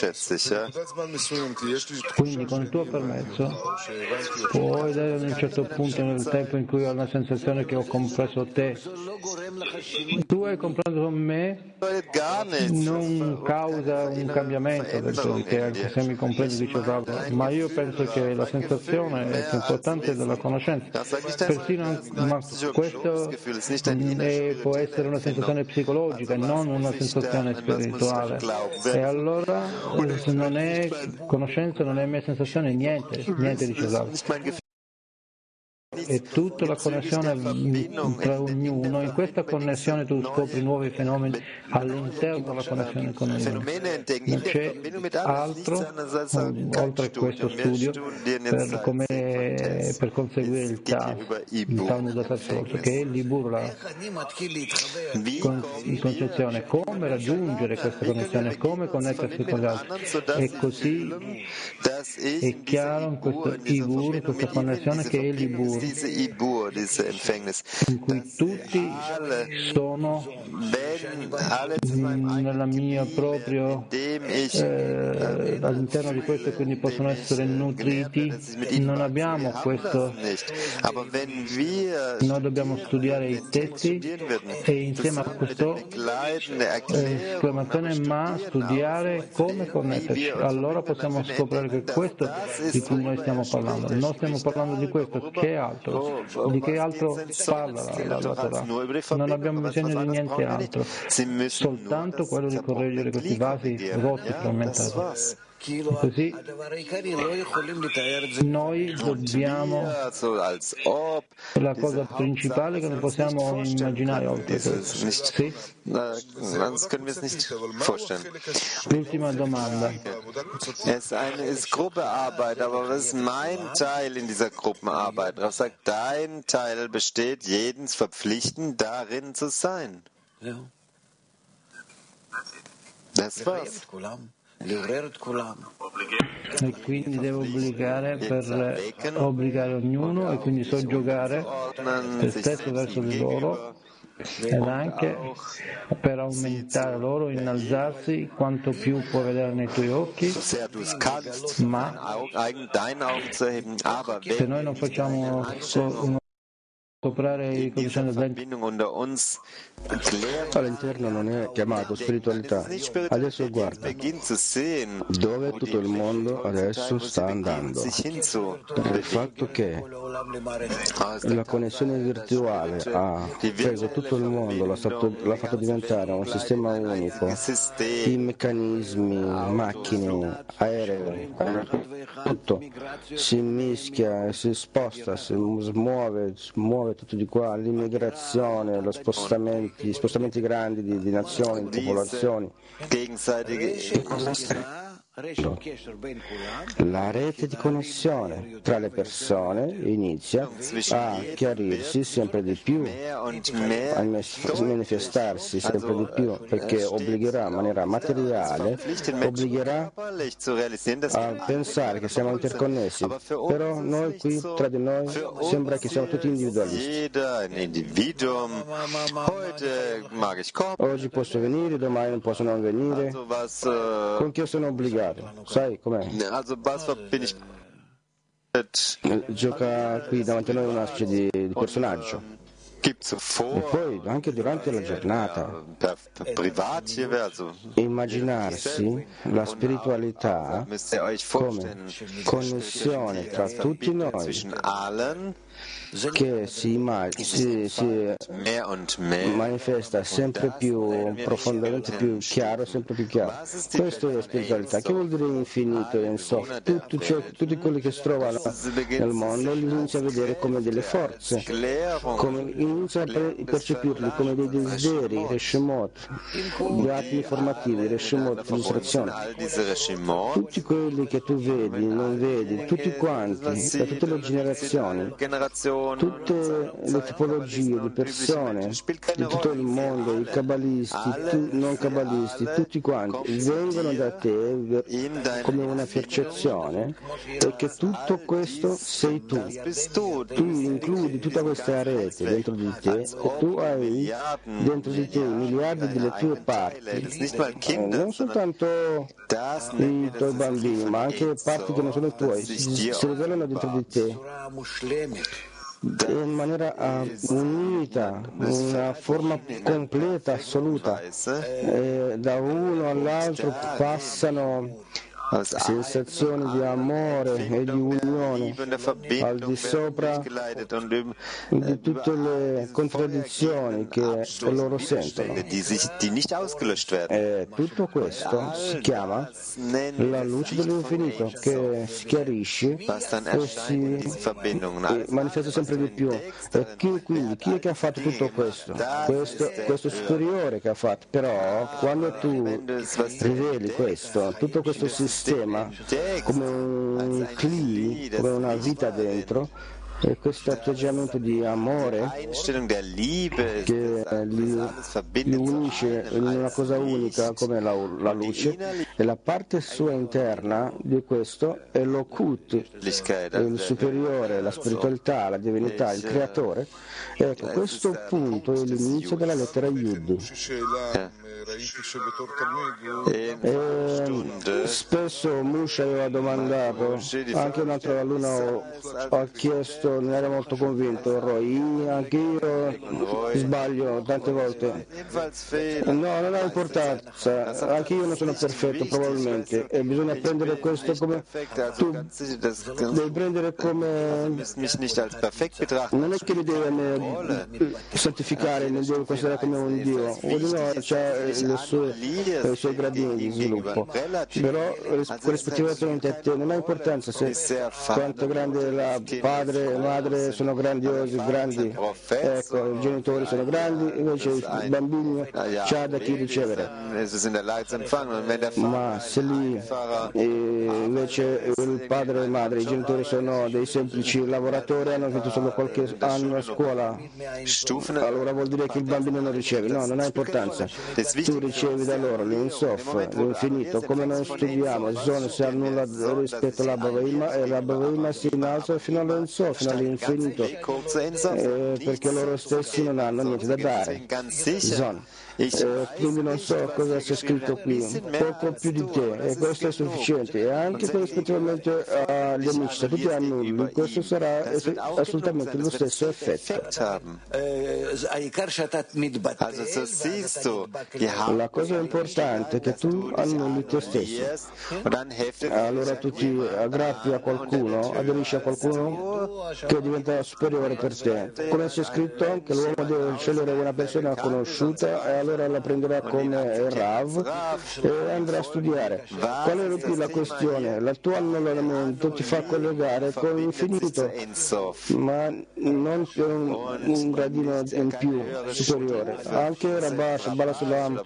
Quindi con il tuo permesso puoi vedere ad un certo punto nel tempo in cui ho la sensazione che ho compreso te. Tu hai compreso me, non causa un cambiamento, perché anche se mi comprendi dice bravo, ma io penso che la sensazione è più importante della conoscenza. Persino, ma questo può essere una sensazione psicologica, non una sensazione spirituale. E allora non è conoscenza, non è mia sensazione, niente dice Bravo. È tutta la connessione tra ognuno. In questa connessione tu scopri nuovi fenomeni all'interno della connessione con ognuno. Non c'è altro oltre questo studio per conseguire il Talmud Assorto, che è il Libur, la concezione. Come raggiungere questa connessione, come connettersi con gli altri. E così è chiaro in questo Ibur, questa connessione che è il Libur, in cui tutti sono nella mia propria all'interno di questo, quindi possono essere nutriti. Non abbiamo questo, noi dobbiamo studiare i testi e insieme a questo esclamazione ma studiare come connetterci, allora possiamo scoprire che questo di cui noi stiamo parlando. Non stiamo parlando di questo, che altro? Di che altro parla la Torah? Non abbiamo bisogno di niente altro, soltanto quello di correggere questi vasi rotti, frammentati. Così noi dobbiamo, la cosa principale che non possiamo immaginare oltre questo. Sì? L'ultima domanda. Es ist Gruppearbeit, aber was ist mein Teil in dieser Gruppenarbeit? Rav sagt, dein Teil besteht, jeden zu verpflichten, darin zu sein. Das war's. E quindi devo obbligare ognuno e quindi soggiogare se stesso verso di loro ed anche per aumentare loro, innalzarsi quanto più puoi vedere nei tuoi occhi, ma se noi non facciamo scoprire i coefficienti dentro. All'interno non è chiamato spiritualità. Adesso guarda dove tutto il mondo adesso sta andando. Il fatto che la connessione virtuale ha preso tutto il mondo, l'ha fatto diventare un sistema unico, i meccanismi, macchine, aerei, tutto si mischia, si sposta, si muove tutto di qua, l'immigrazione, spostamenti grandi di nazioni, di popolazioni. La rete di connessione tra le persone inizia a chiarirsi sempre di più, a manifestarsi sempre di più, perché obbligherà in maniera materiale, obbligherà a pensare che siamo interconnessi, però noi qui tra di noi sembra che siamo tutti individualisti. Oggi posso venire, domani non posso non venire, con chi sono obbligato. Sai com'è? Gioca qui davanti a noi una specie di personaggio. E poi anche durante la giornata immaginarsi la spiritualità come connessione tra tutti noi che si manifesta sempre più profondamente, più chiaro, sempre più chiaro. Questa è la spiritualità. Che vuol dire infinito e insoft? Tutti quelli che si trovano nel mondo li inizia a vedere come delle forze, inizia a percepirli come dei desideri, reshemot, gli atti informativi, reshemot, illustrazioni. Tutti quelli che tu vedi, non vedi, tutti quanti, da tutte le generazioni, tutte le tipologie di persone di tutto il mondo, i cabalisti, non cabalisti, tutti quanti vengono da te come una percezione e che tutto questo sei tu. Tu includi tutta questa rete dentro di te e tu hai dentro di te miliardi delle tue parti, non soltanto i tuoi bambini, ma anche parti che non sono tuoi, si rivelano dentro di te in maniera unita, una forma completa, assoluta. Da uno all'altro passano sensazioni di amore e di unione al di sopra di tutte le contraddizioni che loro sentono. E tutto questo si chiama la luce dell'infinito che si chiarisce e si manifesta sempre di più. E quindi chi è che ha fatto tutto questo? Questo superiore che ha fatto. Però quando tu riveli questo, tutto questo sistema come un cli, come una vita dentro, e questo atteggiamento di amore che li unisce in una cosa unica come la luce, e la parte sua interna di questo è l'Okut, il superiore, la spiritualità, la divinità, il creatore. Ecco, questo punto è l'inizio della lettera Yud. Spesso Musha aveva domandato, anche un altro alunno ha chiesto, non era molto convinto, Roy, anche io sbaglio tante volte. No, non ha importanza, anche io non sono perfetto probabilmente, e bisogna prendere questo come tu devi prendere come, non è che mi deve santificare, mi deve considerare come un Dio, ognuno ha i suoi gradini di sviluppo, però rispettivamente a te non ha importanza se quanto grande la padre e madre sono grandiosi, grandi, ecco, i genitori sono grandi, invece i bambini c'ha da chi ricevere, ma se lì invece il padre e la madre, i genitori sono dei semplici lavoratori, hanno vinto solo qualche anno a scuola, allora vuol dire che il bambino non riceve. No, non ha importanza. Tu ricevi da loro l'insof, l'infinito, come noi studiamo, Zon si annulla rispetto alla Bavaima e la Bavaima si innalza fino all'insof, fino all'infinito, perché loro stessi non hanno niente da dare. Quindi non so cosa c'è scritto qui, poco più di te, e questo è sufficiente. E anche rispettivamente agli amici, se tu ti annulli, questo sarà assolutamente lo stesso effetto. La cosa importante è che tu annulli te stesso. Allora tu ti aggrappi a qualcuno, aderisci a qualcuno che diventa superiore per te. Come c'è scritto che l'uomo deve scegliere una persona conosciuta e allora la prenderà come Rav e andrà a studiare. Qual è più la questione? Il tuo annullamento ti fa collegare con l'infinito, ma non per un gradino in più superiore. Anche Rabash, Balasulam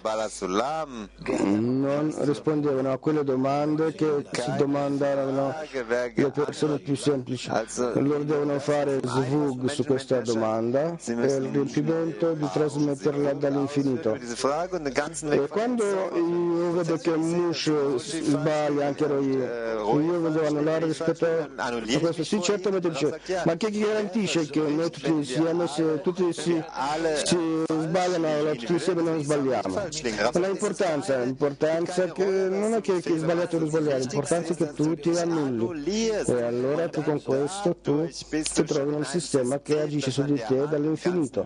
non rispondevano a quelle domande che si domandavano le persone più semplici. Loro devono fare svug su questa domanda e il riempimento di trasmetterla dall'infinito. E quando io vedo che Mush sbaglia, anche io vedo annullare rispetto a questo, sì, certamente dice, ma che garantisce che noi tutti insieme, se tutti si sbagliano, allora tutti insieme non sbagliamo? Ma l'importanza che non è che è sbagliato o non sbagliare, l'importanza è che tu ti annulli. E allora tu con questo tu ti trovi nel sistema che agisce su di te dall'infinito.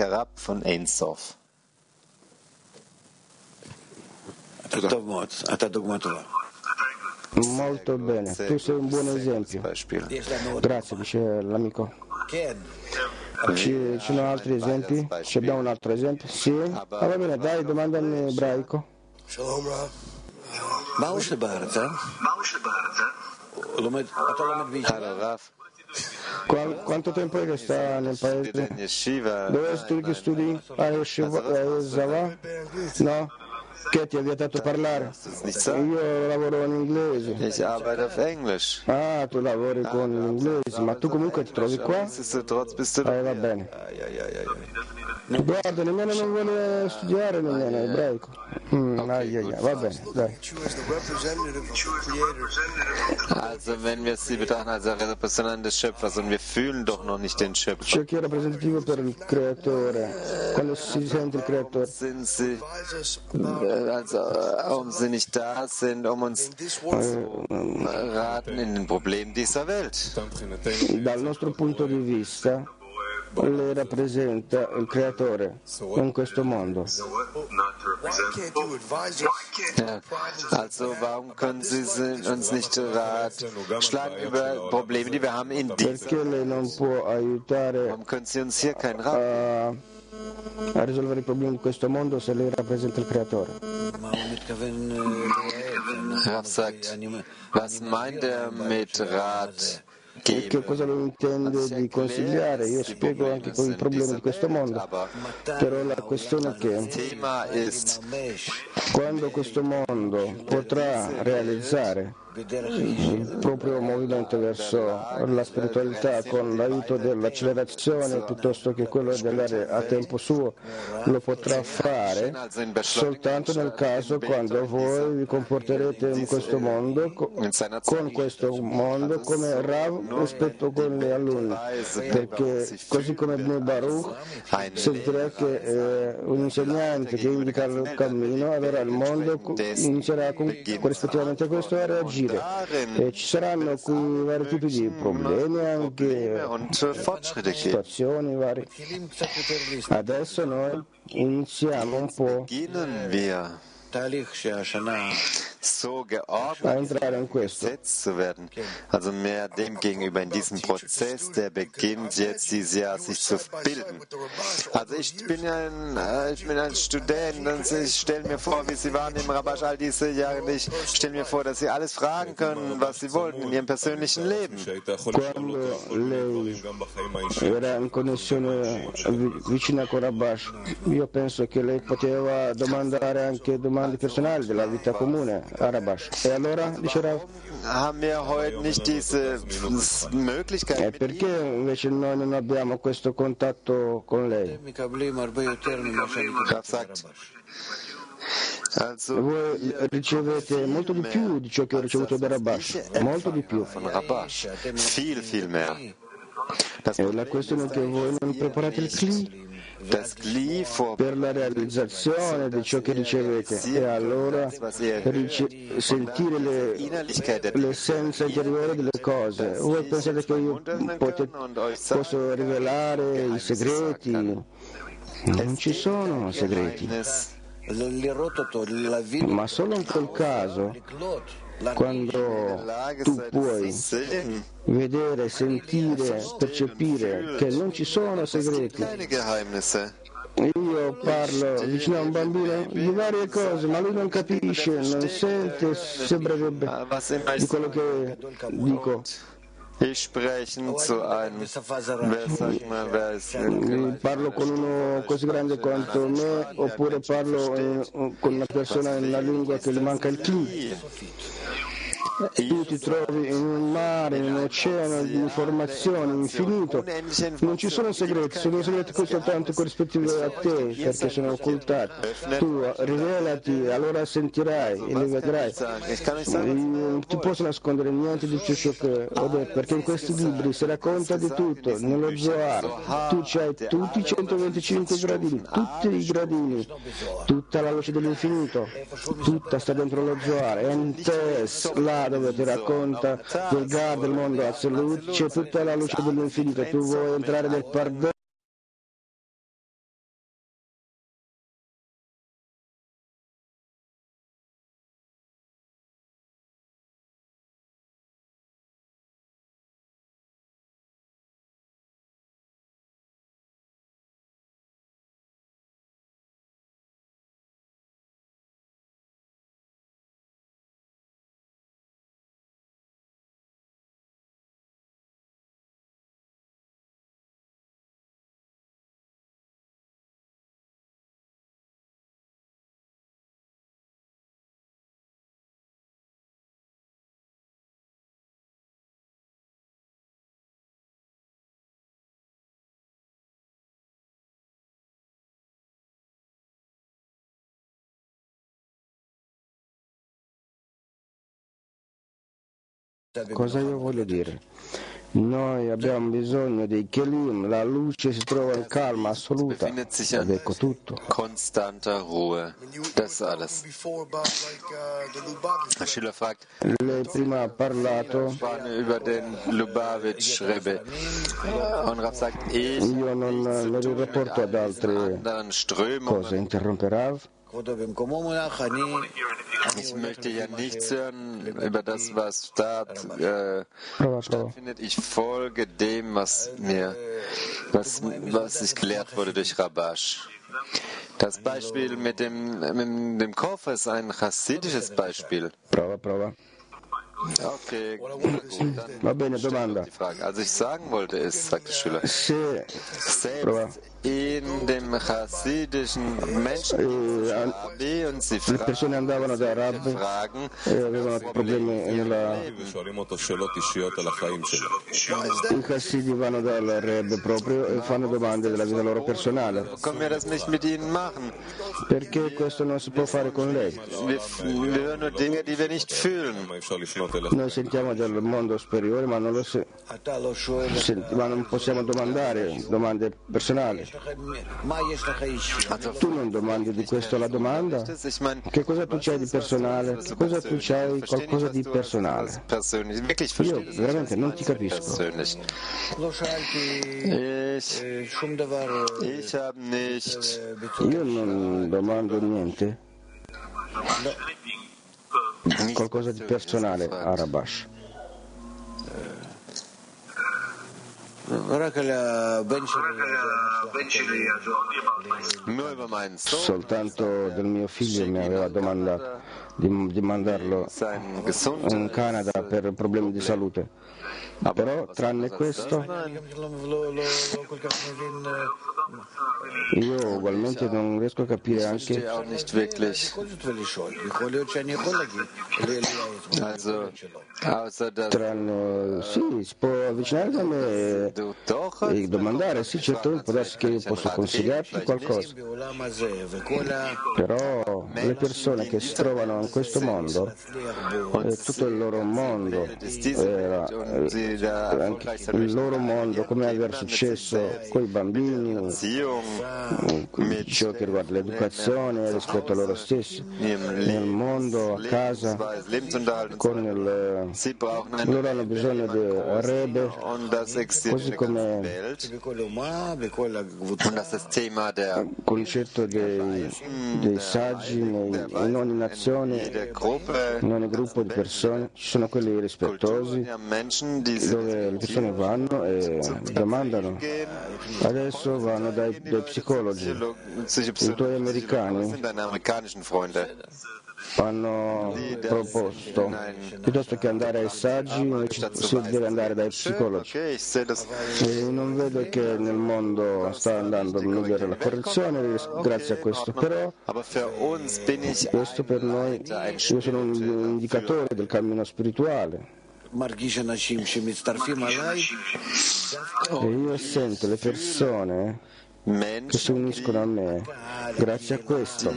Molto bene, tu sei un buon esempio. Grazie, dice l'amico. Ci sono altri esempi? Ci abbiamo un altro esempio? Sì? Va bene, dai, domanda in ebraico. Quanto tempo è che sta nel paese? Dove studi? A Yeshiva? No? Che ti ha vietato parlare? Io lavoro in inglese. Ah, tu lavori con l'inglese, ma tu comunque ti trovi qua? Va bene. Guarda, nemmeno non vuole studiare nemmeno ebraico. Va bene, dai. Also wenn wir sie betrachten als Repräsentanten des Schöpfers und wir fühlen doch noch nicht den Schöpfer. C'è chi è rappresentativo per il creatore, quando si sente il creatore. Warum sie nicht da sind, um uns zu raten in den Problemen dieser Welt. Dal nostro punto di vista, lei rappresenta il creatore in questo mondo. Ja, also warum können Sie uns nicht ratschlagen über Probleme, die wir haben in Perché lei non può aiutare Warum können Sie uns hier keinen Rat a risolvere i problemi di questo mondo se lei rappresenta il creatore? Rav sagt, was meint mit Rat? Che cosa lo intende di consigliare? Io spiego anche con i problemi di questo mondo, però la questione è che quando questo mondo potrà realizzare il proprio movimento verso la spiritualità con l'aiuto dell'accelerazione piuttosto che quello dell'andare a tempo suo, lo potrà fare soltanto nel caso quando voi vi comporterete in questo mondo, con questo mondo come Rav rispetto con gli alunni, perché così come Ibn Baruch sentirà che un insegnante che indica il cammino, allora il mondo inizierà rispettivamente questo a reagire. E ci saranno qui vari tipi di problemi, anche situazioni varie. Adesso noi iniziamo un po' so geordnet gesetzt zu werden, also mehr dem gegenüber in diesem Prozess, der beginnt jetzt dieses Jahr sich zu bilden. Also ich bin ein Student und ich stelle mir vor, wie Sie waren im Rabash all diese Jahre nicht. Ich stelle mir vor, dass Sie alles fragen können, was Sie wollten in Ihrem persönlichen Leben. Quando lei era in connessione vicina con Rabash, io penso che lei poteva domandare anche domande personali della vita comune a Rabash. E allora, dice Rav, haben wir heute nicht diese Möglichkeit? E perché invece noi non abbiamo questo contatto con lei? Rav sagt, also, voi ricevete molto di più di ciò che ho ricevuto da Rabash, molto di più. Von Rabash, viel mehr. È la questione che voi non preparate il Kli per la realizzazione di ciò che ricevete e allora sentire l'essenza interiore delle cose. Voi pensate che io posso rivelare i segreti? Non ci sono segreti, ma solo in quel caso, quando tu puoi vedere, sentire, percepire che non ci sono segreti. Io parlo vicino a un bambino di varie cose, ma lui non capisce, non sente, sembrerebbe di quello che dico. Parlo con uno così grande quanto me, oppure parlo con una persona in una lingua che gli manca il Kli. Tu ti trovi in un mare, in un oceano di informazioni infinito, non ci sono segreti soltanto corrispettivi a te perché sono occultati. Tu rivelati, allora sentirai e li vedrai. Non ti posso nascondere niente di ciò che ho detto, perché in questi libri si racconta di tutto. Nello Zohar tu c'hai tutti i 125 gradini, tutti i gradini, tutta la luce dell'infinito, tutta sta dentro lo Zohar, Entes, là dove ti racconta del Gar del mondo assoluto, c'è tutta la luce dell'infinito. Tu vuoi entrare nel perdono? Cosa io voglio dire? Noi abbiamo bisogno dei Kelim, la luce si trova in calma assoluta, ed ecco tutto. Konstanter Ruhe, das ist alles. Schiller fragt, Lei prima ha parlato, über den Lubavitch Rebbe. Und Rav sagt, io non mi rapporto ad altre cose, interrompe Rav. Ich möchte ja nichts hören über das, was da stattfindet. Ich folge dem, was ich gelehrt wurde durch Rabash. Das Beispiel mit dem Koffer ist ein chassidisches Beispiel. Prova. Okay, Va bene, domanda. Also ich sagen wollte es, sagte Schüler, selbst in dem chassidischen Menschen und sie le persone andavano da Rabbi e avevano problemi nella... I chassidi vanno dal Rebbe proprio e fanno domande della vita loro personale. Perché questo non si può fare con lei? Noi sentiamo del mondo superiore, ma non possiamo domandare domande personali. Tu non domandi di questo la domanda? Che cosa tu c'hai di personale? Che cosa tu c'hai qualcosa di personale? Io veramente non ti capisco. Io non domando niente. Qualcosa di personale a Rabash. Soltanto del mio figlio mi aveva domandato di mandarlo in Canada per problemi di salute. Però tranne questo io ugualmente non riesco a capire anche tranne sì, si può avvicinare da me e domandare, sì certo può darsi che io posso consigliarti qualcosa, però le persone che si trovano in questo mondo tutto il loro mondo era anche il loro mondo, come aver successo con i bambini, ciò che riguarda l'educazione rispetto a loro stessi, nel mondo, a casa, loro hanno bisogno di Rebbe, così come il concetto dei saggi in ogni nazione, in ogni gruppo di persone. Ci sono quelli rispettosi dove le persone vanno e domandano. Adesso vanno dai psicologi. I tuoi americani hanno proposto, piuttosto che andare ai saggi, si deve andare dai psicologi. E non vedo che nel mondo sta andando a migliorare la correzione grazie a questo, però questo per noi, io sono un indicatore del cammino spirituale. E io sento le persone che si uniscono a me grazie a questo,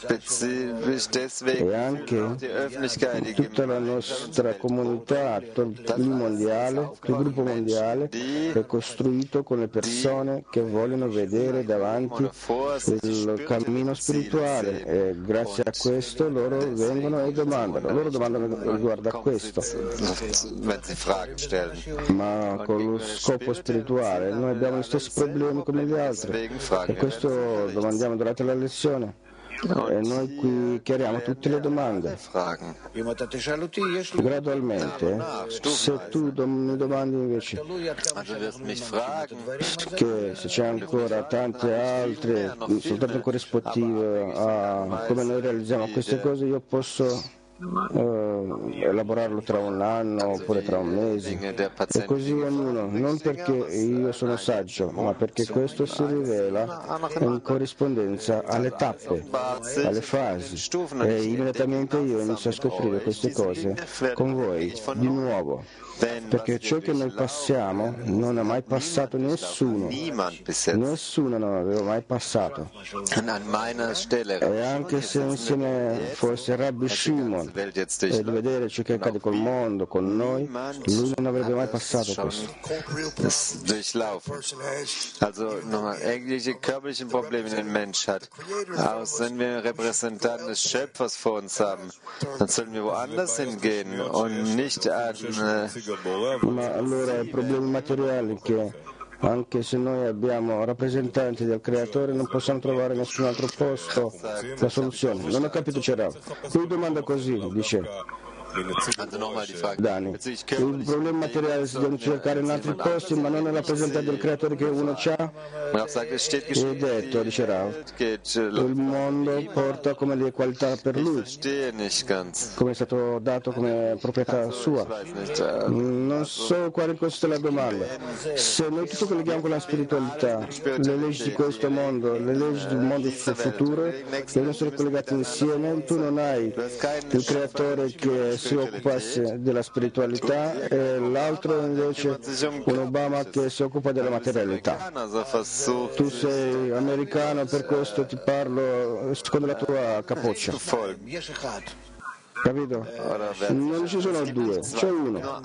e anche tutta la nostra comunità mondiale, il gruppo mondiale è costruito con le persone che vogliono vedere davanti il cammino spirituale, e grazie a questo loro vengono e loro domandano riguardo a questo, ma con lo scopo spirituale noi abbiamo gli stessi problemi come gli altri. E questo domandiamo durante la lezione. E noi qui chiariamo tutte le domande. Gradualmente, se tu mi domandi invece che se c'è ancora tante altre, soltanto corrispettive a come noi realizziamo queste cose, io posso elaborarlo tra un anno oppure tra un mese, e così ognuno, non perché io sono saggio, ma perché questo si rivela in corrispondenza alle tappe, alle fasi, e immediatamente io inizio a scoprire queste cose con voi di nuovo, perché ciò che noi passiamo non ha mai passato nessuno non aveva mai passato, e anche se insieme fosse Rabbi Shimon e di vedere ciò che accade col mondo, con noi, lui non avrebbe mai passato questo. Also nochmal, irgendwelche körperlichen Probleme den Mensch hat. Wenn wir Repräsentanten des Schöpfers vor uns haben, dann sollten wir woanders hingehen und nicht an... Ma allora i problemi materiali che anche se noi abbiamo rappresentanti del Creatore non possiamo trovare in nessun altro posto la soluzione. Non ho capito, c'era. Lui domanda così, dice Dani, il problema materiale si deve cercare in altri posti, ma non nella presenza del Creatore che uno c'ha. E detto, dice Rav, il mondo porta come le qualità per lui, come è stato dato come proprietà sua. Non so quale questa è la domanda. Se noi tutto colleghiamo con la spiritualità, le leggi di questo mondo, le leggi del mondo futuro devono essere collegate insieme. Tu non hai il Creatore che si occupasse della spiritualità e l'altro invece un Obama che si occupa della materialità. Tu sei americano, per questo ti parlo secondo la tua capoccia. Capito? Non ci sono due, c'è uno.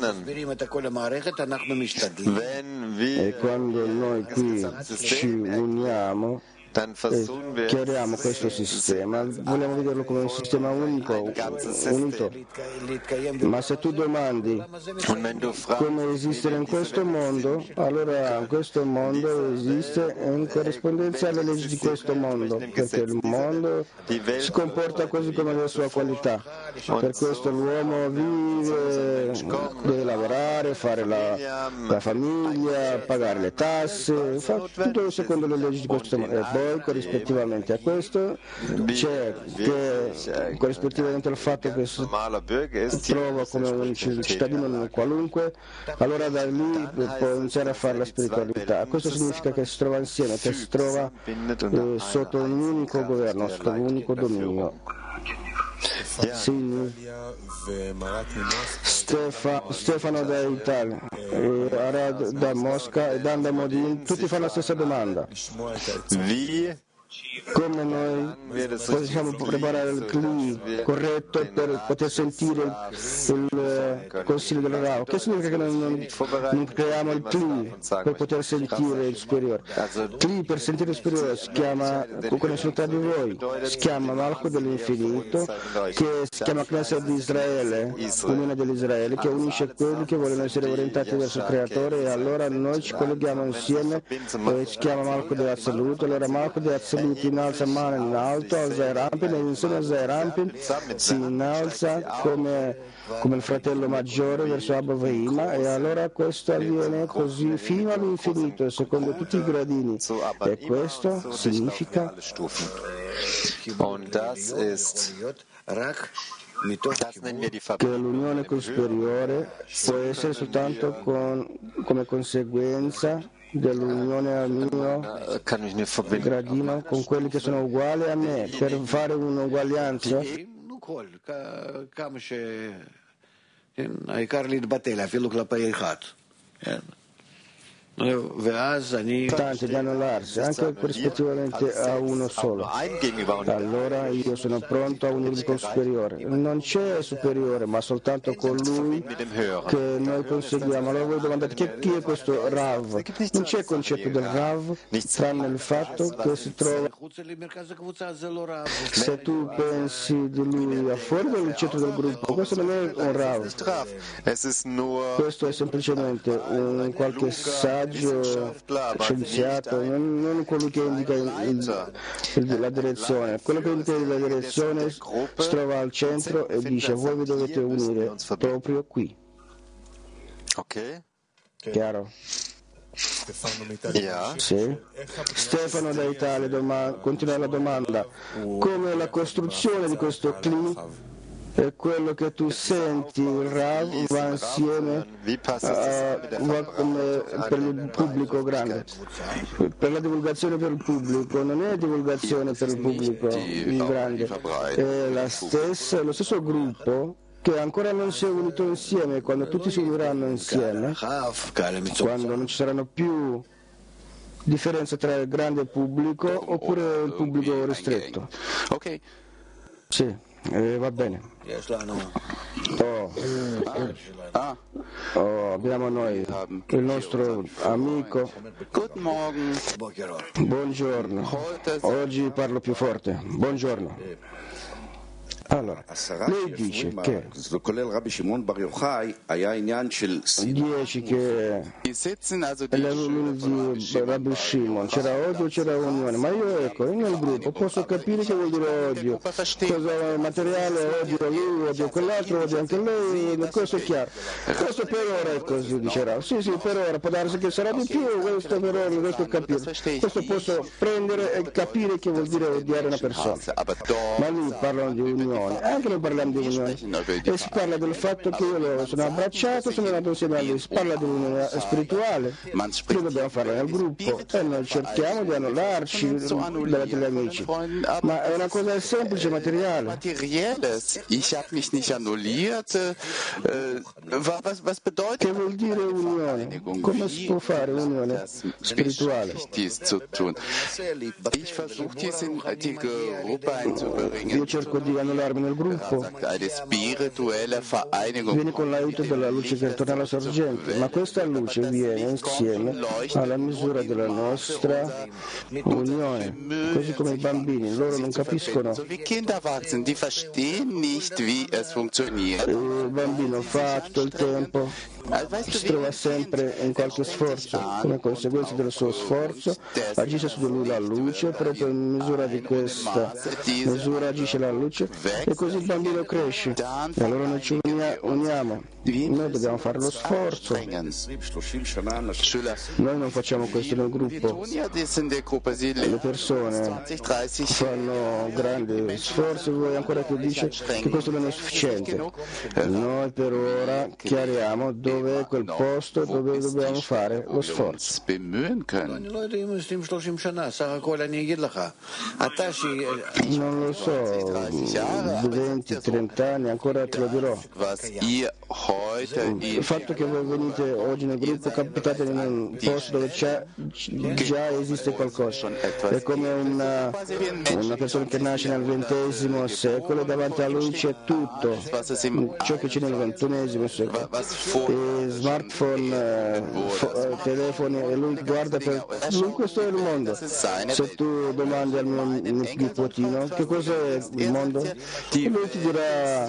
E quando noi qui ci uniamo e chiariamo questo sistema, vogliamo vederlo come un sistema unico, unito. Ma se tu domandi come esistere in questo mondo, allora questo mondo esiste in corrispondenza alle leggi di questo mondo, perché il mondo si comporta così come la sua qualità. Per questo l'uomo vive, deve lavorare, fare la famiglia, pagare le tasse, fa tutto secondo le leggi di questo mondo. E poi, corrispettivamente a questo, c'è che, corrispettivamente al fatto che si trova come un cittadino qualunque, allora da lì può iniziare a fare la spiritualità. Questo significa che si trova insieme, che si trova sotto un unico governo, sotto un unico dominio. Sì. Stefano da Italia, Arad da Mosca e Dan da Modin, tutti fanno la stessa domanda. come noi possiamo preparare il CLI corretto per poter sentire il consiglio del Rav. Che significa che noi non creiamo il CLI per poter sentire il superiore? Il CLI per sentire il superiore si chiama, con nessuno tra di voi, si chiama Malchut dell'infinito, che si chiama Knesset di Israele, Unione dell'Israele, che unisce quelli che vogliono essere orientati verso il Creatore, e allora noi ci colleghiamo insieme, e si chiama Malchut dell'Assoluto. Allora Malchut dell'Assoluto innalza mano in alto al Zeirampin, e insieme al Zeirampin si innalza come il fratello maggiore verso Abba Veima, e allora questo avviene così fino all'infinito, secondo tutti i gradini, e questo significa che l'unione col superiore può essere soltanto come conseguenza dell'unione al mio gradino con quelli che sono uguali a me, per fare un'uguaglianza. Tanti di annullarsi anche rispettivamente a uno solo. Allora io sono pronto a unirmi col superiore. Non c'è superiore, ma soltanto colui che noi conseguiamo. Allora voi domandate chi è questo Rav? Non c'è concetto del Rav, tranne il fatto che si trova. Se tu pensi di lui a fuori del centro del gruppo, questo non è un Rav. Questo è semplicemente un qualche saggio scienziato, non quello che indica la direzione. Quello che indica la direzione si trova al centro e dice: voi vi dovete unire proprio qui. Ok? Chiaro? Sì. Stefano da Italia continua la domanda: come la costruzione di questo CLI e quello che tu senti, il Rav, va insieme per il pubblico grande. Per la divulgazione per il pubblico, non è divulgazione per il pubblico grande, è lo stesso gruppo che ancora non si è unito insieme. Quando tutti si uniranno insieme, quando non ci saranno più differenza tra il grande pubblico oppure il pubblico ristretto. Ok. Sì. Va bene. Abbiamo noi il nostro amico. Buongiorno. Oggi parlo più forte. Buongiorno. Allora, lei dice che 10 che di Rabbi Shimon c'era odio o c'era unione, ma io nel gruppo posso capire che vuol dire odio, cosa materiale, odio a lui, odio a quell'altro, odio anche a lei, questo è chiaro. Questo per ora è così, dicerà. Sì, per ora, può darsi che sarà di più, questo per ora, questo capire. Questo posso prendere e capire che vuol dire odiare una persona. Ma lì parlano di unione. Anche noi parliamo di unione e si parla del fatto che io sono abbracciato, sono andato insieme a lui, si parla di unione spirituale che dobbiamo fare nel gruppo e noi cerchiamo di annullarci davanti agli amici, ma è una cosa semplice, materiale. Che vuol dire unione? Come si può fare unione spirituale? Io cerco di annullarmi nel gruppo, viene con l'aiuto della luce che torna alla sorgente, ma questa luce viene insieme alla misura della nostra unione, così come i bambini, loro non capiscono. Il bambino fa tutto il tempo, si trova sempre in qualche sforzo, come conseguenza del suo sforzo agisce su di lui la luce, proprio in misura di questa misura agisce la luce e così il bambino cresce e allora noi ci uniamo, noi dobbiamo fare lo sforzo, noi non facciamo questo nel gruppo, le persone fanno grandi sforzi, voi ancora che dice che questo non è sufficiente, noi per ora chiariamo dove è quel posto dove dobbiamo fare lo sforzo. Non lo so, 20-30 anni ancora te lo dirò. Il fatto che voi venite oggi nel gruppo, capitate in un posto dove già esiste qualcosa. È come una persona che nasce nel XX secolo e davanti a lui c'è tutto, ciò che c'è nel XXI secolo. E smartphone, telefoni, e lui guarda per lui, questo è il mondo. Se tu domandi al mio nipotino che cos'è il mondo, lui ti dirà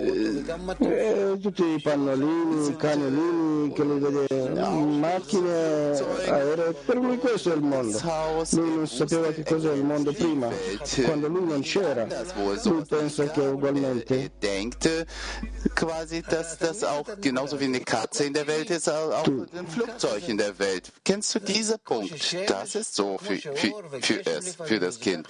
tutti i pannolini, i cagnolini che lui vede, macchine, aerei, per lui questo è il mondo. Lui non sapeva che cos'è il mondo prima, quando lui non c'era. Lui pensa che ugualmente quasi, dass das auch genauso wie eine Katze in der Welt ist, auch ein Flugzeug in der Welt. Kennst du diesen Punkt? Das ist so für das Kind.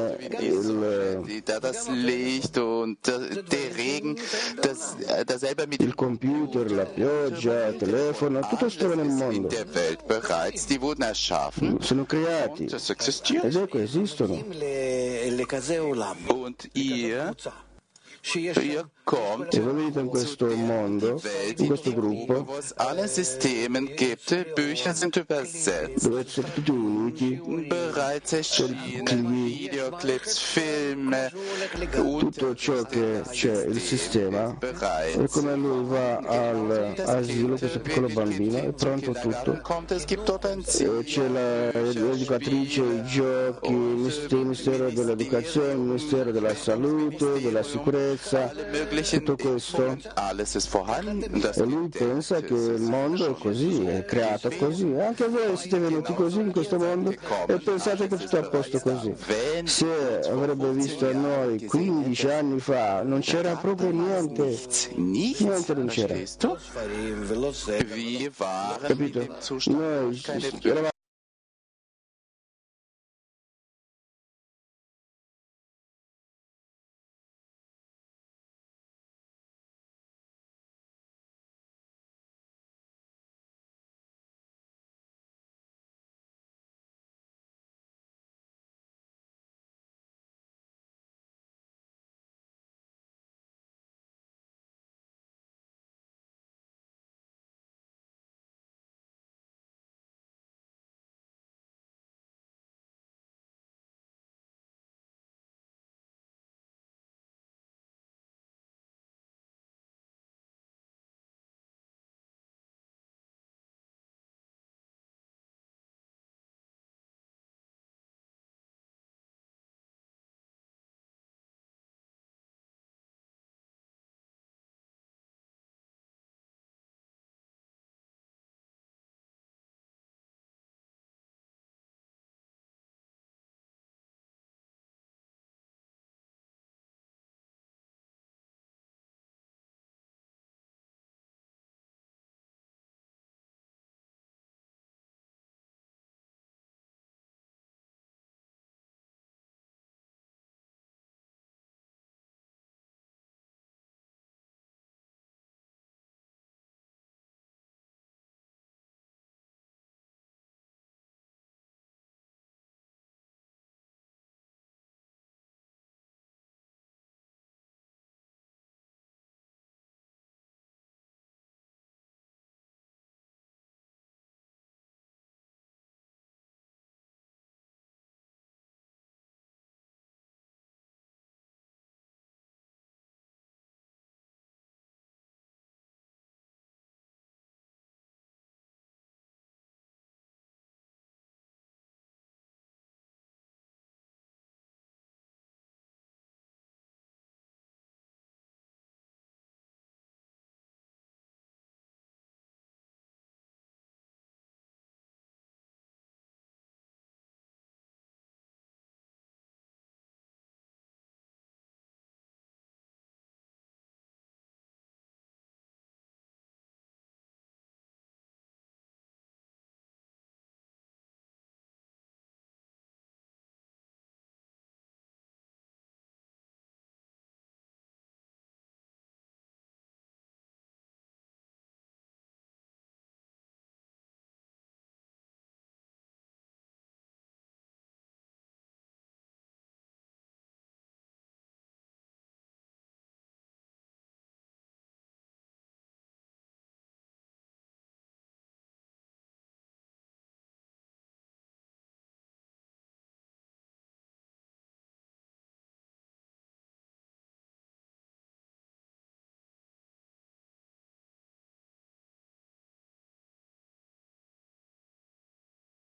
Das Licht und der Regen, dasselbe mit il computer, la pioggia, il telefono, tutto sta nel mondo. in der Welt bereits, die wurden erschaffen. Sono creati Das existiert. ed ecco, esistono. Und ihr kommt E voi venite in questo mondo, in questo gruppo, wo es alle Systeme gibt. Bücher sind übersetzt, dove siete tutti uniti, bereits erschienen, Videoclips, Filme und tutto ciò che c'è, il sistema, e come lui va all'asilo, questo piccolo bambino, è pronto tutto. kommt, es gibt dort ein E Ziel. c'è l'educatrice, i giochi, il Ministero dell'Educazione, il Ministero della Salute, della Sicurezza, tutto questo. Alles ist vorhanden. Das E lui pensa che il mondo è così, è creato così. Anche voi siete venuti così in questo mondo e pensate che tutto è a posto così. Se avrebbe visto noi 15 anni fa, non c'era proprio niente. Niente non c'era. Verstehst du? Wir waren in Capito? dem Zustand, Noi keine eravamo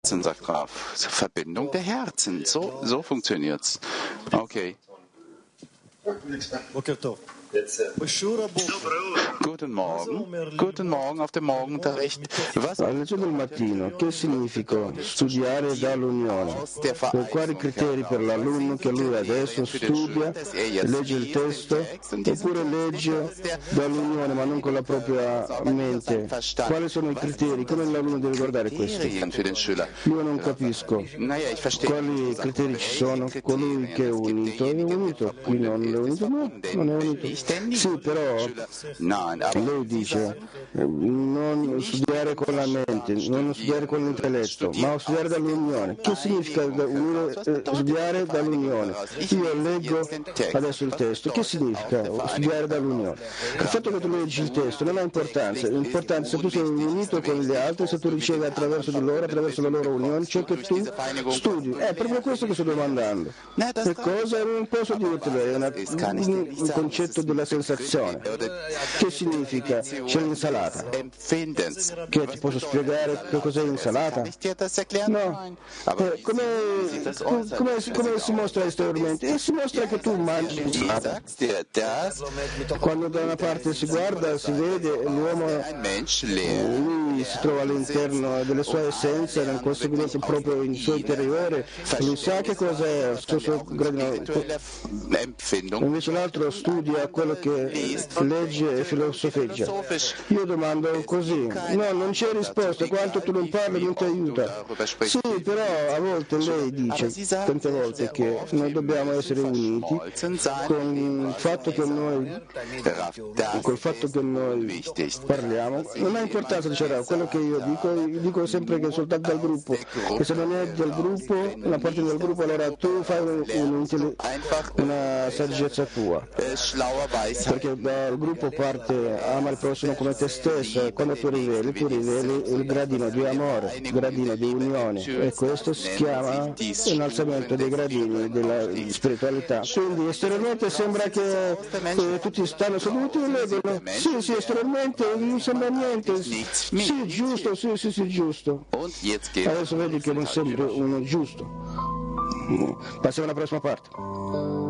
Herzen, sagt Graf. Verbindung der Herzen. So funktioniert's. Okay. Guten Morgen auf dem Morgenunterricht. La lezione del mattino, che significa studiare dall'unione? Quali criteri per l'alunno che lui adesso studia, legge il testo, oppure legge dall'unione ma non con la propria mente? Quali sono i criteri? Come l'alunno deve guardare questo? Io non capisco. Quali criteri ci sono? Colui che è unito, chi non è unito, no, non è unito. Sì, però lei dice non studiare con la mente, non studiare con l'intelletto, ma studiare dall'unione. Che significa studiare dall'unione? Io leggo adesso il testo. Che significa studiare dall'unione? Il fatto che tu leggi il testo non ha importanza. L'importante è se tu sei unito con gli altri, se tu ricevi attraverso di loro, attraverso la loro unione, ciò che tu studi. È proprio questo che sto domandando. Che cosa? Non posso dirtelo, è un concetto della sensazione. Che significa? C'è l'insalata. Che ti posso spiegare che cos'è l'insalata? No. Come si mostra esteriormente? Si mostra che tu mangi l'insalata. Quando da una parte si guarda, si vede l'uomo, lui si trova all'interno delle sue essenze, nel conseguimento proprio in suo interiore, lui sa che cos'è il suo gradino. Invece l'altro studia quello che legge e filosofeggia. Io domando così, no, non c'è risposta, quanto tu non parli non ti aiuta. Sì, però a volte lei dice, tante volte, che noi dobbiamo essere uniti con il fatto che noi, parliamo. Non ha importanza, diceva, quello che io dico sempre che è soltanto dal gruppo, che se non è del gruppo, una parte del gruppo, allora tu fai una saggezza tua, perché dal gruppo parte ama il prossimo come te stesso, e quando tu riveli il gradino di amore, il gradino di unione, e questo si chiama innalzamento dei gradini della spiritualità. Quindi esteriormente sembra che tutti stanno seduti e leggono. Sì, esteriormente non sembra niente. Sì, giusto, sì, giusto. Adesso vedi che non sembra uno giusto. Passiamo alla prossima parte.